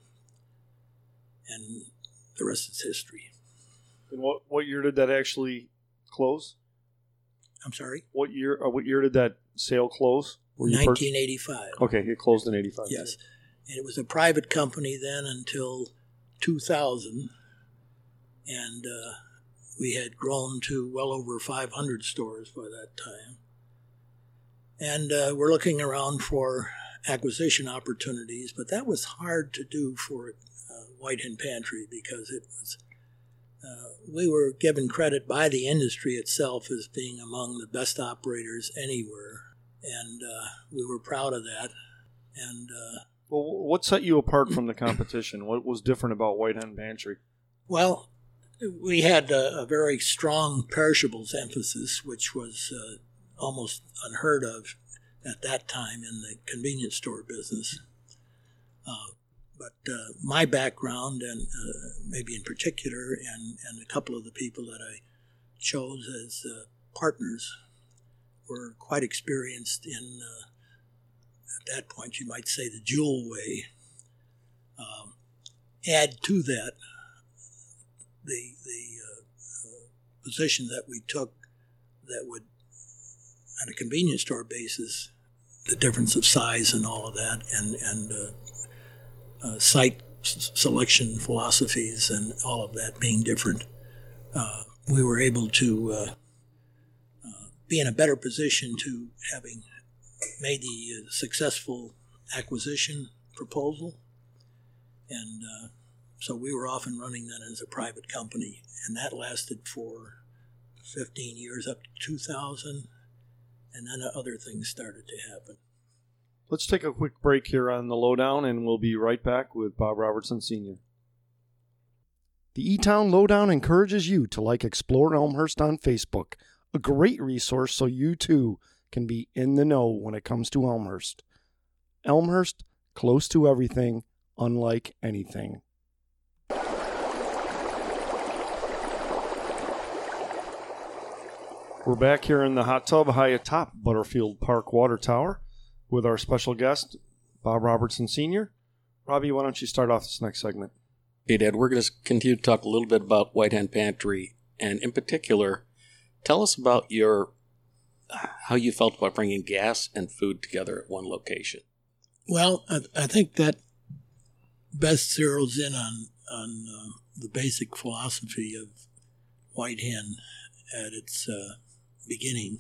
and the rest is history. And what, what year did that actually close? I'm sorry? What year? Or what year did that sale close? Were you nineteen eighty-five. Per- okay, it closed in eighty-five. Yes. And it was a private company then until two thousand, and uh, we had grown to well over five hundred stores by that time. And uh, we're looking around for acquisition opportunities, but that was hard to do for uh, White Hen Pantry because it was uh, we were given credit by the industry itself as being among the best operators anywhere, and uh, we were proud of that. And uh, well, what set you apart from the competition? What was different about White Hen Pantry? Well, we had a, a very strong perishables emphasis, which was uh, almost unheard of at that time in the convenience store business. Uh, but uh, my background, and uh, maybe in particular, and, and a couple of the people that I chose as uh, partners were quite experienced in, uh, at that point, you might say the Jewel way. Um, add to that the the uh, uh, position that we took that would, on a convenience store basis, the difference of size and all of that, and and uh, uh, site s- selection philosophies and all of that being different, uh, we were able to uh, uh, be in a better position to having made the uh, successful acquisition proposal, and uh, so we were off and running then as a private company, and that lasted for fifteen years up to two thousand. And then other things started to happen. Let's take a quick break here on the Lowdown, and we'll be right back with Bob Robertson Senior The E-Town Lowdown encourages you to like Explore Elmhurst on Facebook, a great resource so you too can be in the know when it comes to Elmhurst. Elmhurst, close to everything, unlike anything. We're back here in the hot tub high atop Butterfield Park Water Tower with our special guest, Bob Robertson Senior Robbie, why don't you start off this next segment? Hey, Dad, we're going to continue to talk a little bit about White Hen Pantry, and in particular, tell us about your how you felt about bringing gas and food together at one location. Well, I, I think that best zeroes in on, on uh, the basic philosophy of White Hen at its uh, beginning.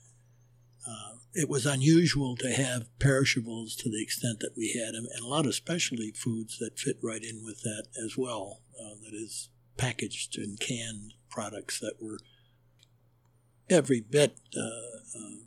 Uh, it was unusual to have perishables to the extent that we had them, and a lot of specialty foods that fit right in with that as well. Uh, that is, packaged and canned products that were every bit uh, uh,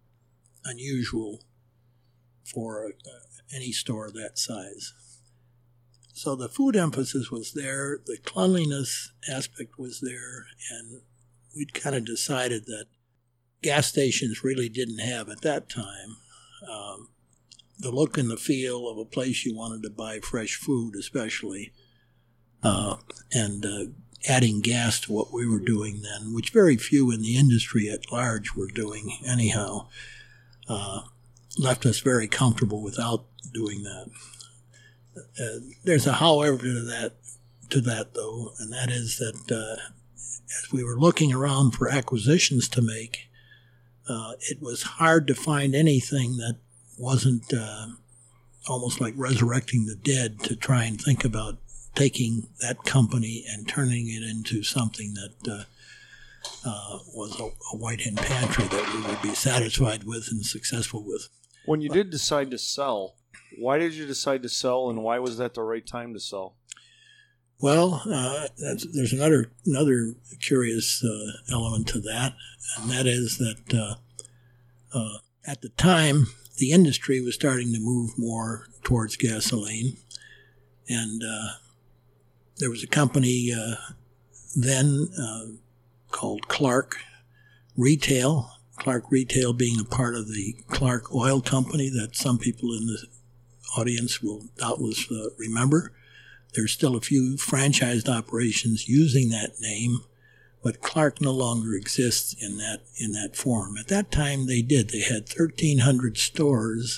unusual for uh, any store that size. So the food emphasis was there, the cleanliness aspect was there, and we'd kind of decided that gas stations really didn't have at that time um, the look and the feel of a place you wanted to buy fresh food, especially, uh, and uh, adding gas to what we were doing then, which very few in the industry at large were doing anyhow, uh, left us very comfortable without doing that. Uh, there's a however to that, to that though, and that is that uh, as we were looking around for acquisitions to make, uh, it was hard to find anything that wasn't uh, almost like resurrecting the dead to try and think about taking that company and turning it into something that uh, uh, was a, a White Hen Pantry that we would be satisfied with and successful with. When you did decide to sell, why did you decide to sell, and why was that the right time to sell? Well, uh, that's, there's another another curious uh, element to that, and that is that uh, uh, at the time, the industry was starting to move more towards gasoline, and uh, there was a company uh, then uh, called Clark Retail, Clark Retail being a part of the Clark Oil Company that some people in the audience will doubtless uh, remember. There's still a few franchised operations using that name, but Clark no longer exists in that in that form. At that time, they did. They had thirteen hundred stores,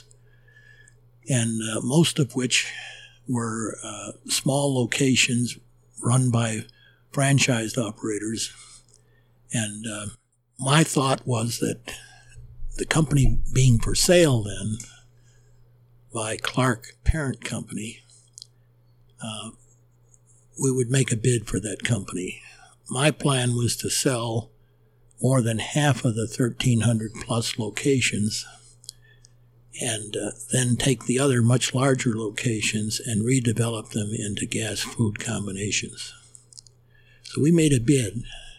and uh, most of which were uh, small locations run by franchised operators. And uh, my thought was that the company being for sale then by Clark Parent Company, Uh, we would make a bid for that company. My plan was to sell more than half of the thirteen hundred plus locations and uh, then take the other much larger locations and redevelop them into gas food combinations. So we made a bid,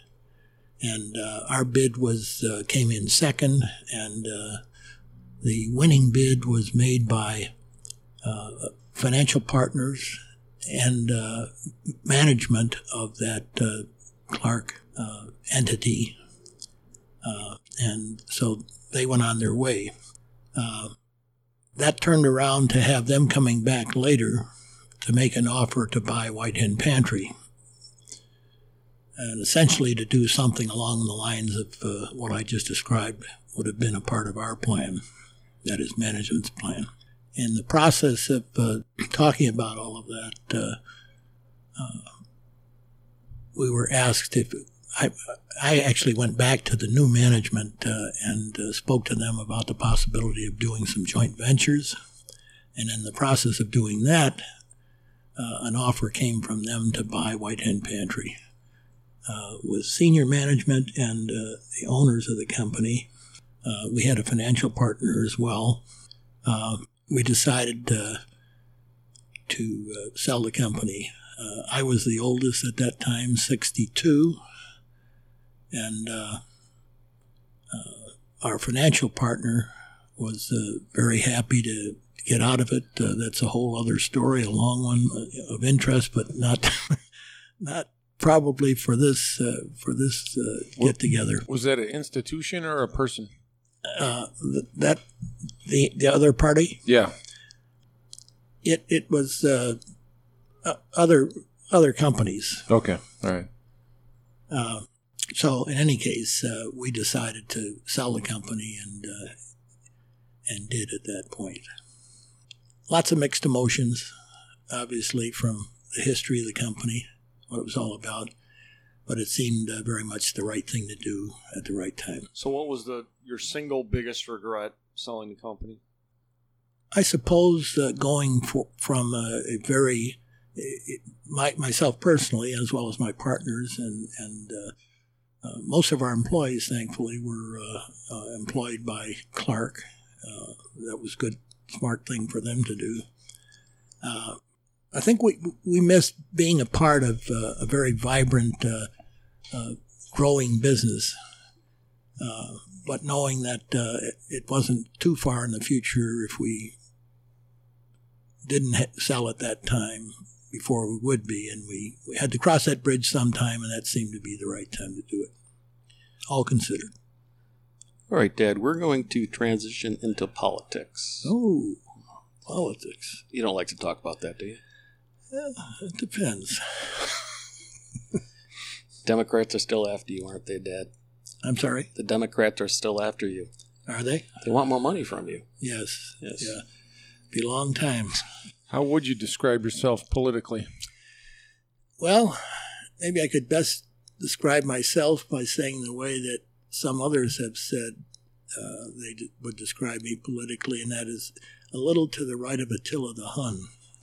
and uh, our bid was uh, came in second, and uh, the winning bid was made by uh, financial partners and uh, management of that uh, Clark uh, entity. Uh, and so they went on their way. Uh, that turned around to have them coming back later to make an offer to buy White Hen Pantry, and essentially to do something along the lines of uh, what I just described would have been a part of our plan, that is management's plan. In the process of uh, talking about all of that, uh, uh, we were asked if I, I actually went back to the new management uh, and uh, spoke to them about the possibility of doing some joint ventures. And in the process of doing that, uh, an offer came from them to buy White Hen Pantry. Uh, with senior management and uh, the owners of the company, uh, we had a financial partner as well. Uh, we decided uh, to uh, sell the company. Uh, I was the oldest at that time, sixty-two, and uh, uh, our financial partner was uh, very happy to get out of it. Uh, that's a whole other story, a long one of interest, but not not probably for this uh, for this uh, get together. Was that an institution or a person? Uh, that the the other party. Yeah. It it was uh, uh, other other companies. Okay. All right. Uh, so in any case, uh, we decided to sell the company and uh, and did at that point. Lots of mixed emotions, obviously, from the history of the company, what it was all about, but it seemed uh, very much the right thing to do at the right time. So what was the your single biggest regret selling the company? I suppose uh, going for, from a, a very, it, my, myself personally, as well as my partners, and, and uh, uh, most of our employees, thankfully, were uh, uh, employed by Clark. Uh, that was a good, smart thing for them to do. Uh, I think we we missed being a part of uh, a very vibrant, uh, uh, growing business. Uh, but knowing that uh, it, it wasn't too far in the future if we didn't ha- sell at that time before we would be, and we, we had to cross that bridge sometime, and that seemed to be the right time to do it, all considered. All right, Dad, we're going to transition into politics. Oh, politics. You don't like to talk about that, do you? Yeah, it depends. Democrats are still after you, aren't they, Dad? I'm sorry? The Democrats are still after you. Are they? They want more money from you. Yes. Yes. Yeah. Be a long time. How would you describe yourself politically? Well, maybe I could best describe myself by saying the way that some others have said uh, they d- would describe me politically, and that is a little to the right of Attila the Hun.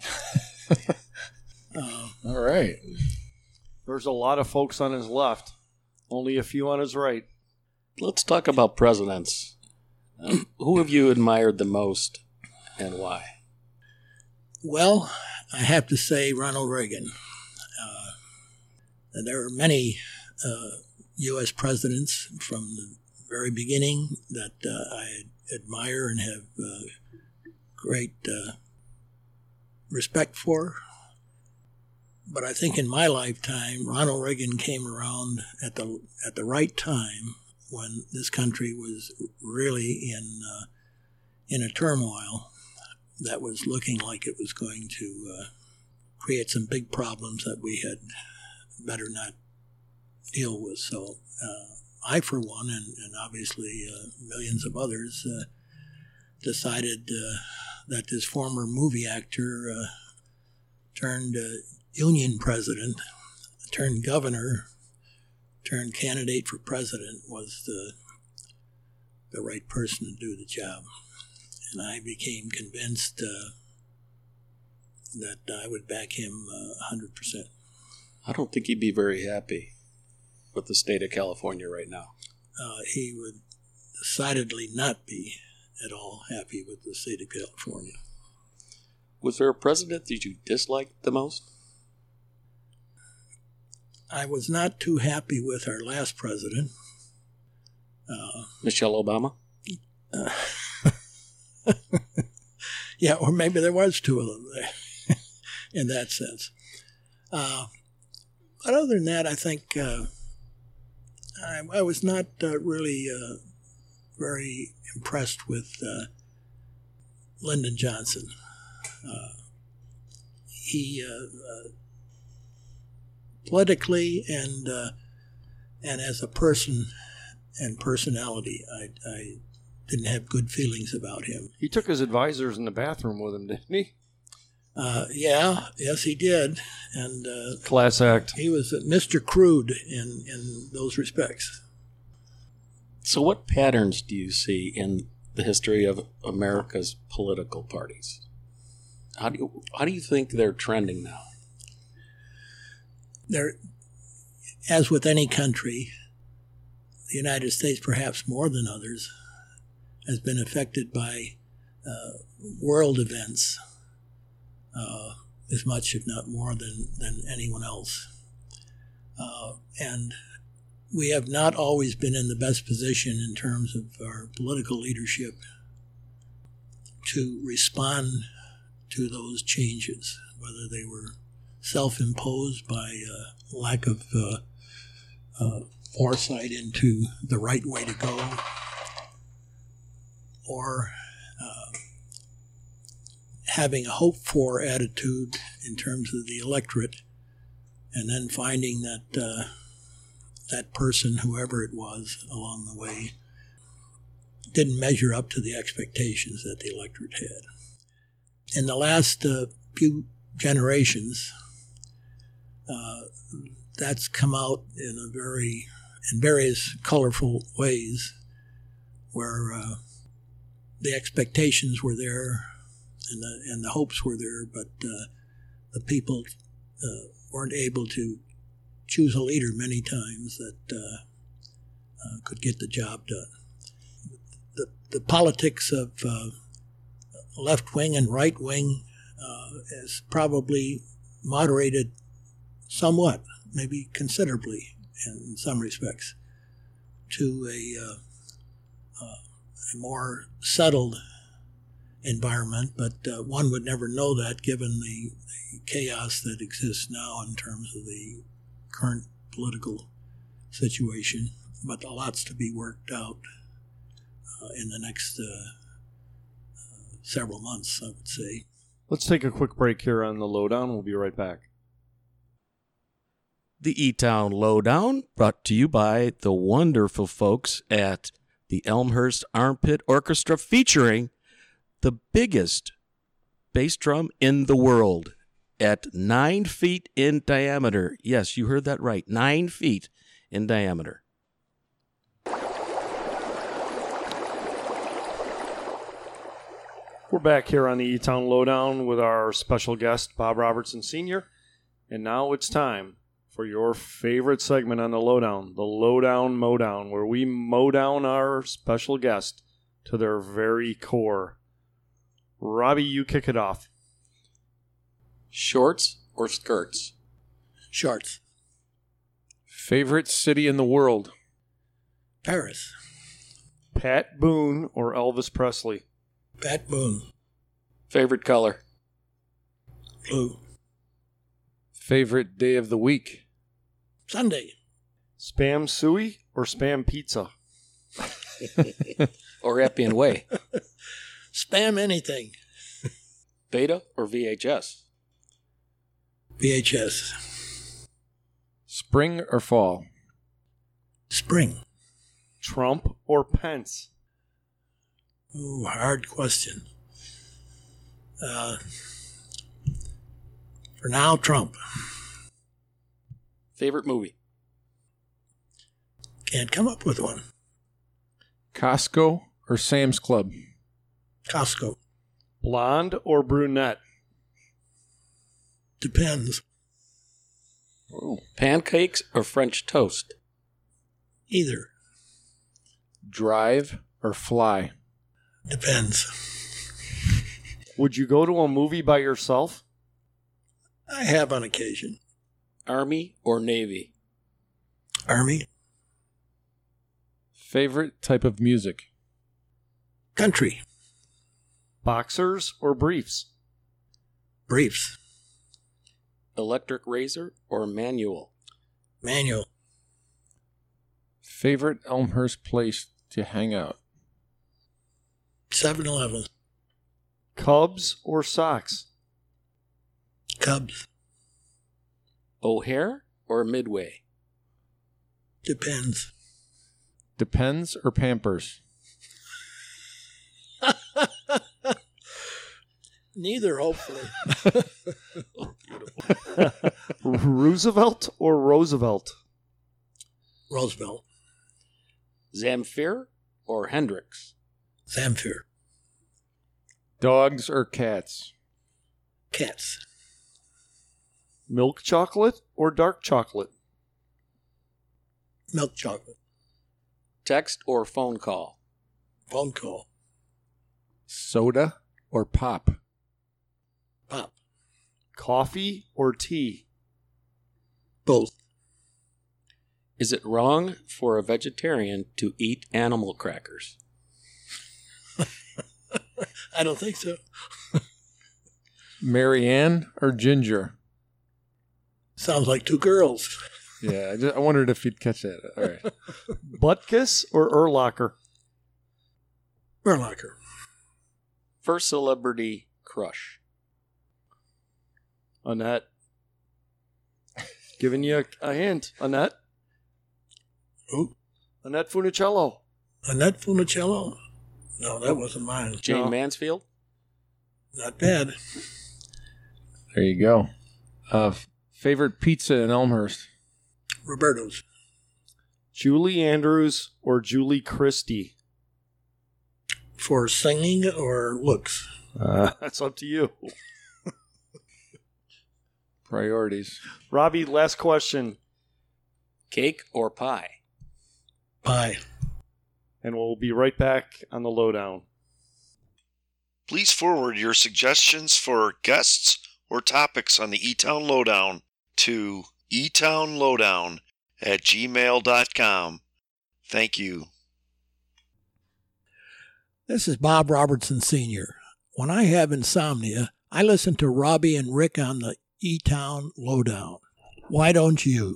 uh, All right. There's a lot of folks on his left, only a few on his right. Let's talk about presidents. Um, who have you admired the most and why? Well, I have to say Ronald Reagan. Uh, there are many uh, U S presidents from the very beginning that uh, I admire and have uh, great uh, respect for. But I think in my lifetime, Ronald Reagan came around at the at the right time when this country was really in uh, in a turmoil that was looking like it was going to uh, create some big problems that we had better not deal with. So uh, I, for one, and, and obviously uh, millions of others, uh, decided uh, that this former movie actor uh, turned uh, union president, turned governor, turned candidate for president was the the right person to do the job. And I became convinced uh, that I would back him uh, one hundred percent. I don't think he'd be very happy with the state of California right now. Uh, he would decidedly not be at all happy with the state of California. Was there a president that you disliked the most? I was not too happy with our last president. Uh, Michelle Obama? uh, yeah, or maybe there was two of them there in that sense. Uh, but other than that, I think uh, I, I was not uh, really uh, very impressed with uh, Lyndon Johnson. Uh, he uh, uh, politically and uh, and as a person and personality. I, I didn't have good feelings about him. He took his advisors in the bathroom with him, didn't he? Uh, yeah, yes, he did. And uh, Class act. he was Mister Crude in, in those respects. So, what patterns do you see in the history of America's political parties? How do you how do you think they're trending now? There, as with any country, the United States, perhaps more than others, has been affected by uh, world events uh, as much, if not more, than, than anyone else. Uh, and we have not always been in the best position in terms of our political leadership to respond to those changes, whether they were self-imposed by uh, lack of uh, uh, foresight into the right way to go, or uh, having a hope-for attitude in terms of the electorate, and then finding that uh, that person, whoever it was along the way, didn't measure up to the expectations that the electorate had. In the last uh, few generations, uh, that's come out in a very, in various colorful ways, where uh, the expectations were there and the and the hopes were there, but uh, the people uh, weren't able to choose a leader many times that uh, uh, could get the job done. The the politics of uh, left wing and right wing uh, is probably moderated somewhat, maybe considerably in some respects, to a, uh, uh, a more settled environment, but uh, one would never know that given the, the chaos that exists now in terms of the current political situation. But a lot's to be worked out uh, in the next uh, uh, several months, I would say. Let's take a quick break here on the Lowdown. We'll be right back. The E-Town Lowdown, brought to you by the wonderful folks at the Elmhurst Armpit Orchestra, featuring the biggest bass drum in the world at nine feet in diameter. Yes, you heard that right, nine feet in diameter. We're back here on the E-Town Lowdown with our special guest, Bob Robertson Senior And now it's time for your favorite segment on the Lowdown, the Lowdown Mowdown, where we mow down our special guest to their very core. Robbie, you kick it off. Shorts or skirts? Shorts. Favorite city in the world? Paris. Pat Boone or Elvis Presley? Pat Boone. Favorite color? Blue. Favorite day of the week? Sunday. Spam suey or spam pizza? Or Appian Way? Spam anything. Beta or V H S? V H S. Spring or fall? Spring. Trump or Pence? Ooh, hard question. Uh, for now, Trump. Favorite movie? Can't come up with one. Costco or Sam's Club? Costco. Blonde or brunette? Depends. Oh. Pancakes or French toast? Either. Drive or fly? Depends. Would you go to a movie by yourself? I have on occasion. Army or Navy? Army. Favorite type of music? Country. Boxers or briefs? Briefs. Electric razor or manual? Manual. Favorite Elmhurst place to hang out? seven eleven. Cubs or Sox? Cubs. O'Hare or Midway? Depends. Depends or Pampers? Neither, hopefully. Roosevelt or Roosevelt? Roosevelt. Zamfir or Hendrix? Zamfir. Dogs or cats? Cats. Milk chocolate or dark chocolate? Milk chocolate. Text or phone call? Phone call. Soda or pop? Pop. Coffee or tea? Both. Is it wrong for a vegetarian to eat animal crackers? I don't think so. Marianne or Ginger? Sounds like two girls. Yeah, I, just, I wondered if you'd catch that. All right. Butkus or Urlacher? Urlacher. First celebrity crush? Annette. Giving you a, a hint. Annette. Who? Annette Funicello. Annette Funicello? No, that wasn't mine. Jane No. Mansfield? Not bad. There you go. Uh, f- favorite pizza in Elmhurst? Roberto's. Julie Andrews or Julie Christie? For singing or looks? Uh, that's up to you. Priorities. Robbie, last question. Cake or pie? Pie. And we'll be right back on the lowdown. Please forward your suggestions for guests or topics on the E-Town Lowdown to etownlowdown at gmail dot com. Thank you. This is Bob Robertson Senior When I have insomnia, I listen to Robbie and Rick on the E-Town Lowdown. Why don't you?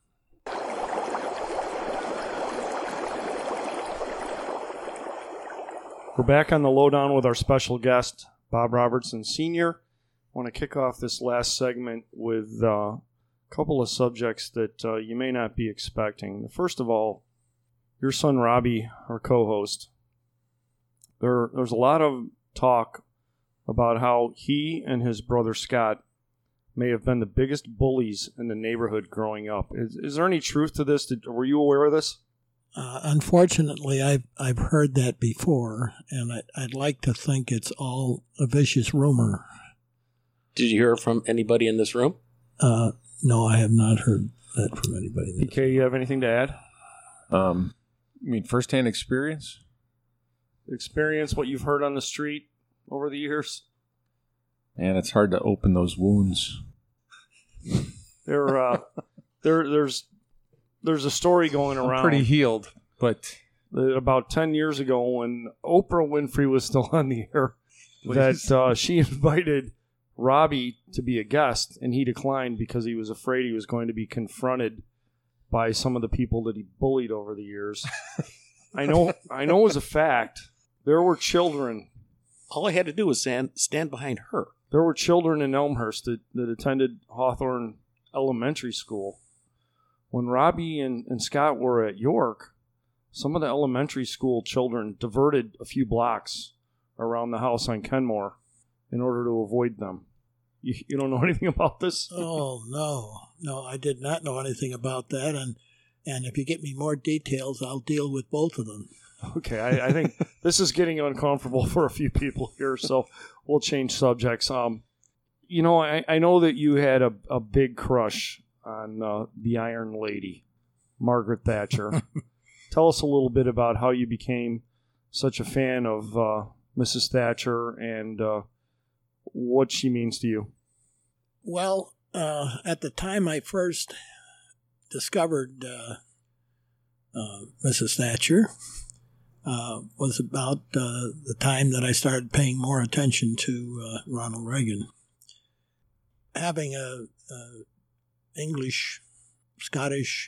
We're back on the lowdown with our special guest, Bob Robertson Senior I want to kick off this last segment with uh, a couple of subjects that uh, you may not be expecting. First of all, your son Robbie, our co-host, there, there's a lot of talk about how he and his brother Scott may have been the biggest bullies in the neighborhood growing up. Is, is there any truth to this? Did, were you aware of this? Uh, unfortunately, I've I've heard that before, and I, I'd like to think it's all a vicious rumor. Did you hear it from anybody in this room? Uh, no, I have not heard that from anybody. P K, you have anything to add? Um, you mean firsthand experience? Experience what you've heard on the street over the years? Man, it's hard to open those wounds. There, uh, there, there's, there's a story going I'm around pretty healed, but that about ten years ago, when Oprah Winfrey was still on the air, that uh, she invited Robbie to be a guest, and he declined because he was afraid he was going to be confronted by some of the people that he bullied over the years. I know, I know, as a fact, there were children. All I had to do was stand, stand behind her. There were children in Elmhurst that, that attended Hawthorne Elementary School. When Robbie and, and Scott were at York, some of the elementary school children diverted a few blocks around the house on Kenmore in order to avoid them. You, you don't know anything about this? Oh, no. No, I did not know anything about that, and and if you get me more details, I'll deal with both of them. Okay, I, I think this is getting uncomfortable for a few people here, so we'll change subjects. Um, you know, I, I know that you had a, a big crush on uh, the Iron Lady, Margaret Thatcher. Tell us a little bit about how you became such a fan of uh, Missus Thatcher and uh, what she means to you. Well, uh, at the time I first discovered uh, uh, Missus Thatcher uh, was about uh, the time that I started paying more attention to uh, Ronald Reagan. Having a, a English, Scottish,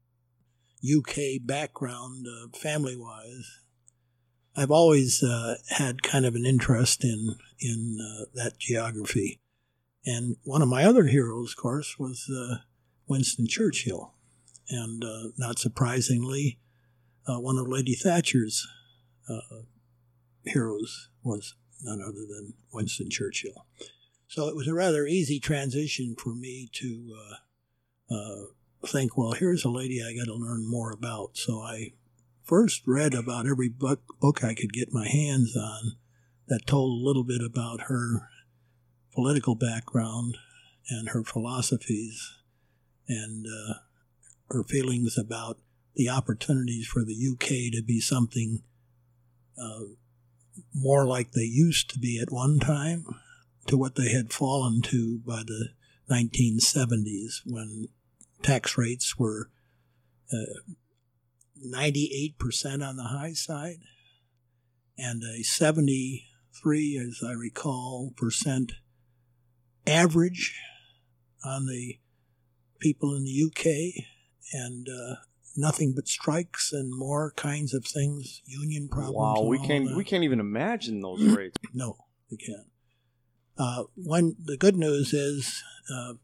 U K background uh, family-wise, I've always uh, had kind of an interest in in uh, that geography. And one of my other heroes, of course, was uh, Winston Churchill. And uh, not surprisingly, uh, one of Lady Thatcher's uh, heroes was none other than Winston Churchill. So it was a rather easy transition for me to uh, uh, think, well, here's a lady I got to learn more about. So I first read about every book, book I could get my hands on that told a little bit about her political background and her philosophies and uh, her feelings about the opportunities for the U K to be something uh, more like they used to be at one time to what they had fallen to by the nineteen seventies when tax rates were uh, ninety-eight percent on the high side and a seventy-three, as I recall, percent average on the people in the U K, and uh, nothing but strikes and more kinds of things, union problems. Wow, we and all can't that. we can't even imagine those rates. No, we can't. Uh, when the good news is, uh,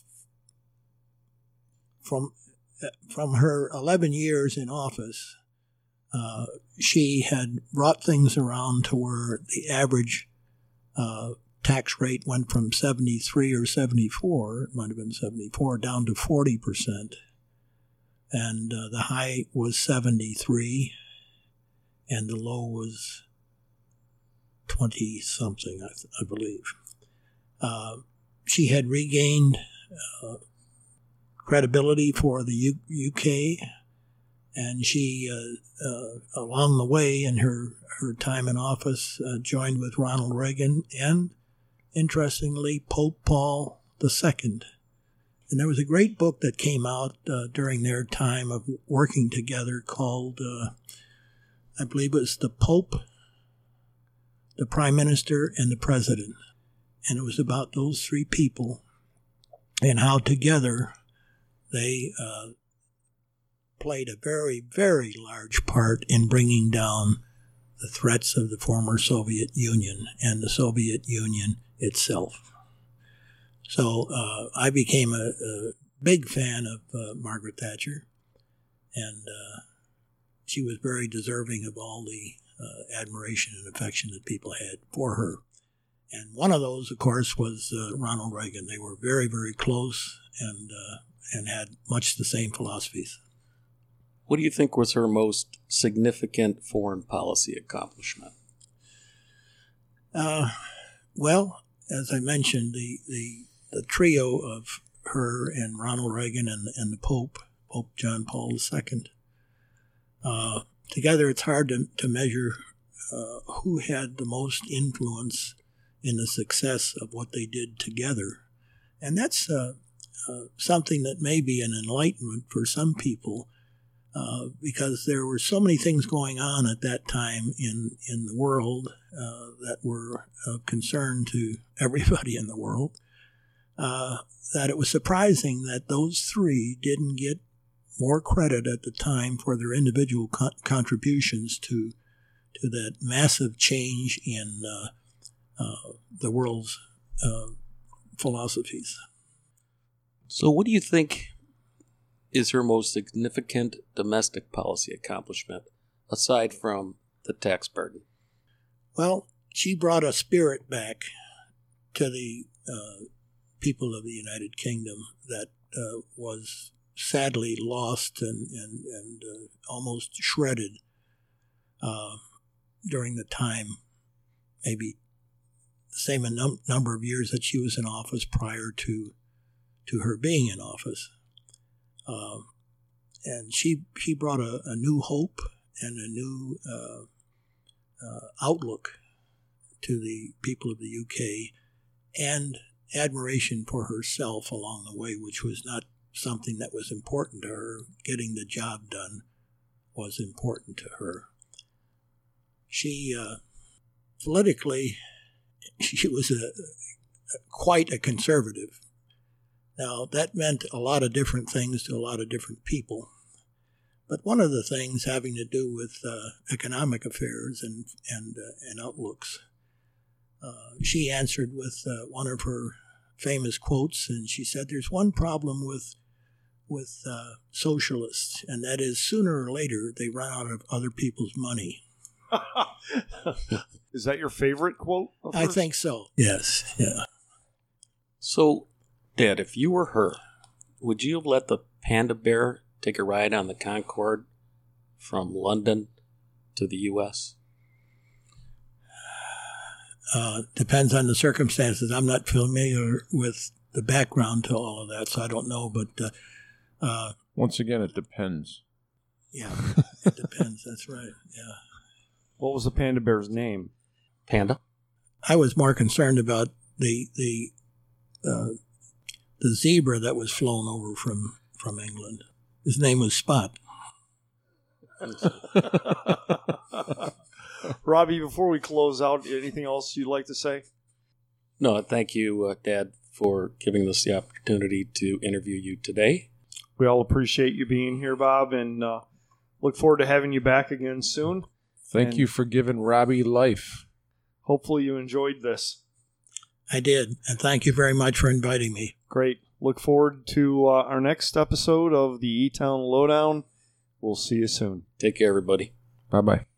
from from her eleven years in office, uh, she had brought things around to where the average uh, tax rate went from seventy-three or seventy-four, it might have been seventy-four, down to forty percent. And uh, the high was seventy-three, and the low was twenty-something, I, th- I believe. Uh, she had regained uh, credibility for the U- UK, and she, uh, uh, along the way in her, her time in office, uh, joined with Ronald Reagan and, interestingly, Pope Paul the Second. And there was a great book that came out uh, during their time of working together called, uh, I believe it was The Pope, the Prime Minister, and the President. And it was about those three people and how together they uh, played a very, very large part in bringing down the threats of the former Soviet Union and the Soviet Union itself. So uh, I became a, a big fan of uh, Margaret Thatcher, and uh, she was very deserving of all the uh, admiration and affection that people had for her. And one of those, of course, was uh, Ronald Reagan. They were very, very close and uh, and had much the same philosophies. What do you think was her most significant foreign policy accomplishment? Uh, well, as I mentioned, the, the the trio of her and Ronald Reagan and, and the Pope, Pope John Paul the Second, uh, together it's hard to, to measure uh, who had the most influence in the success of what they did together. And that's uh, uh, something that may be an enlightenment for some people, uh, because there were so many things going on at that time in, in the world uh, that were of concern to everybody in the world, uh, that it was surprising that those three didn't get more credit at the time for their individual co- contributions to to that massive change in uh, uh, the world's uh, philosophies. So what do you think is her most significant domestic policy accomplishment, aside from the tax burden? Well, she brought a spirit back to the uh, people of the United Kingdom that uh, was sadly lost and, and, and uh, almost shredded uh, during the time, maybe the same num- number of years that she was in office prior to to her being in office. Um, and she she brought a, a new hope and a new uh, uh, outlook to the people of the U K, and admiration for herself along the way, which was not something that was important to her. Getting the job done was important to her. She, uh, politically, she was a, a, quite a conservative. Now, that meant a lot of different things to a lot of different people. But one of the things having to do with uh, economic affairs and, and, uh, and outlooks, uh, she answered with uh, one of her famous quotes, and she said, "There's one problem with with uh, socialists, and that is sooner or later they run out of other people's money. Is that your favorite quote? of I hers? think so. Yes. Yeah. So, Dad, if you were her, would you have let the panda bear take a ride on the Concorde from London to the U S? Uh, depends on the circumstances. I'm not familiar with the background to all of that, so I don't know. But uh, uh, Once again, it depends. yeah, it depends. That's right. Yeah. What was the panda bear's name? Panda? I was more concerned about the the uh, the zebra that was flown over from, from England. His name was Spot. Robbie, before we close out, anything else you'd like to say? No, thank you, uh, Dad, for giving us the opportunity to interview you today. We all appreciate you being here, Bob, and uh, look forward to having you back again soon. Thank And- you for giving Robbie life. Hopefully you enjoyed this. I did, and thank you very much for inviting me. Great. Look forward to uh, our next episode of the E-Town Lowdown. We'll see you soon. Take care, everybody. Bye-bye.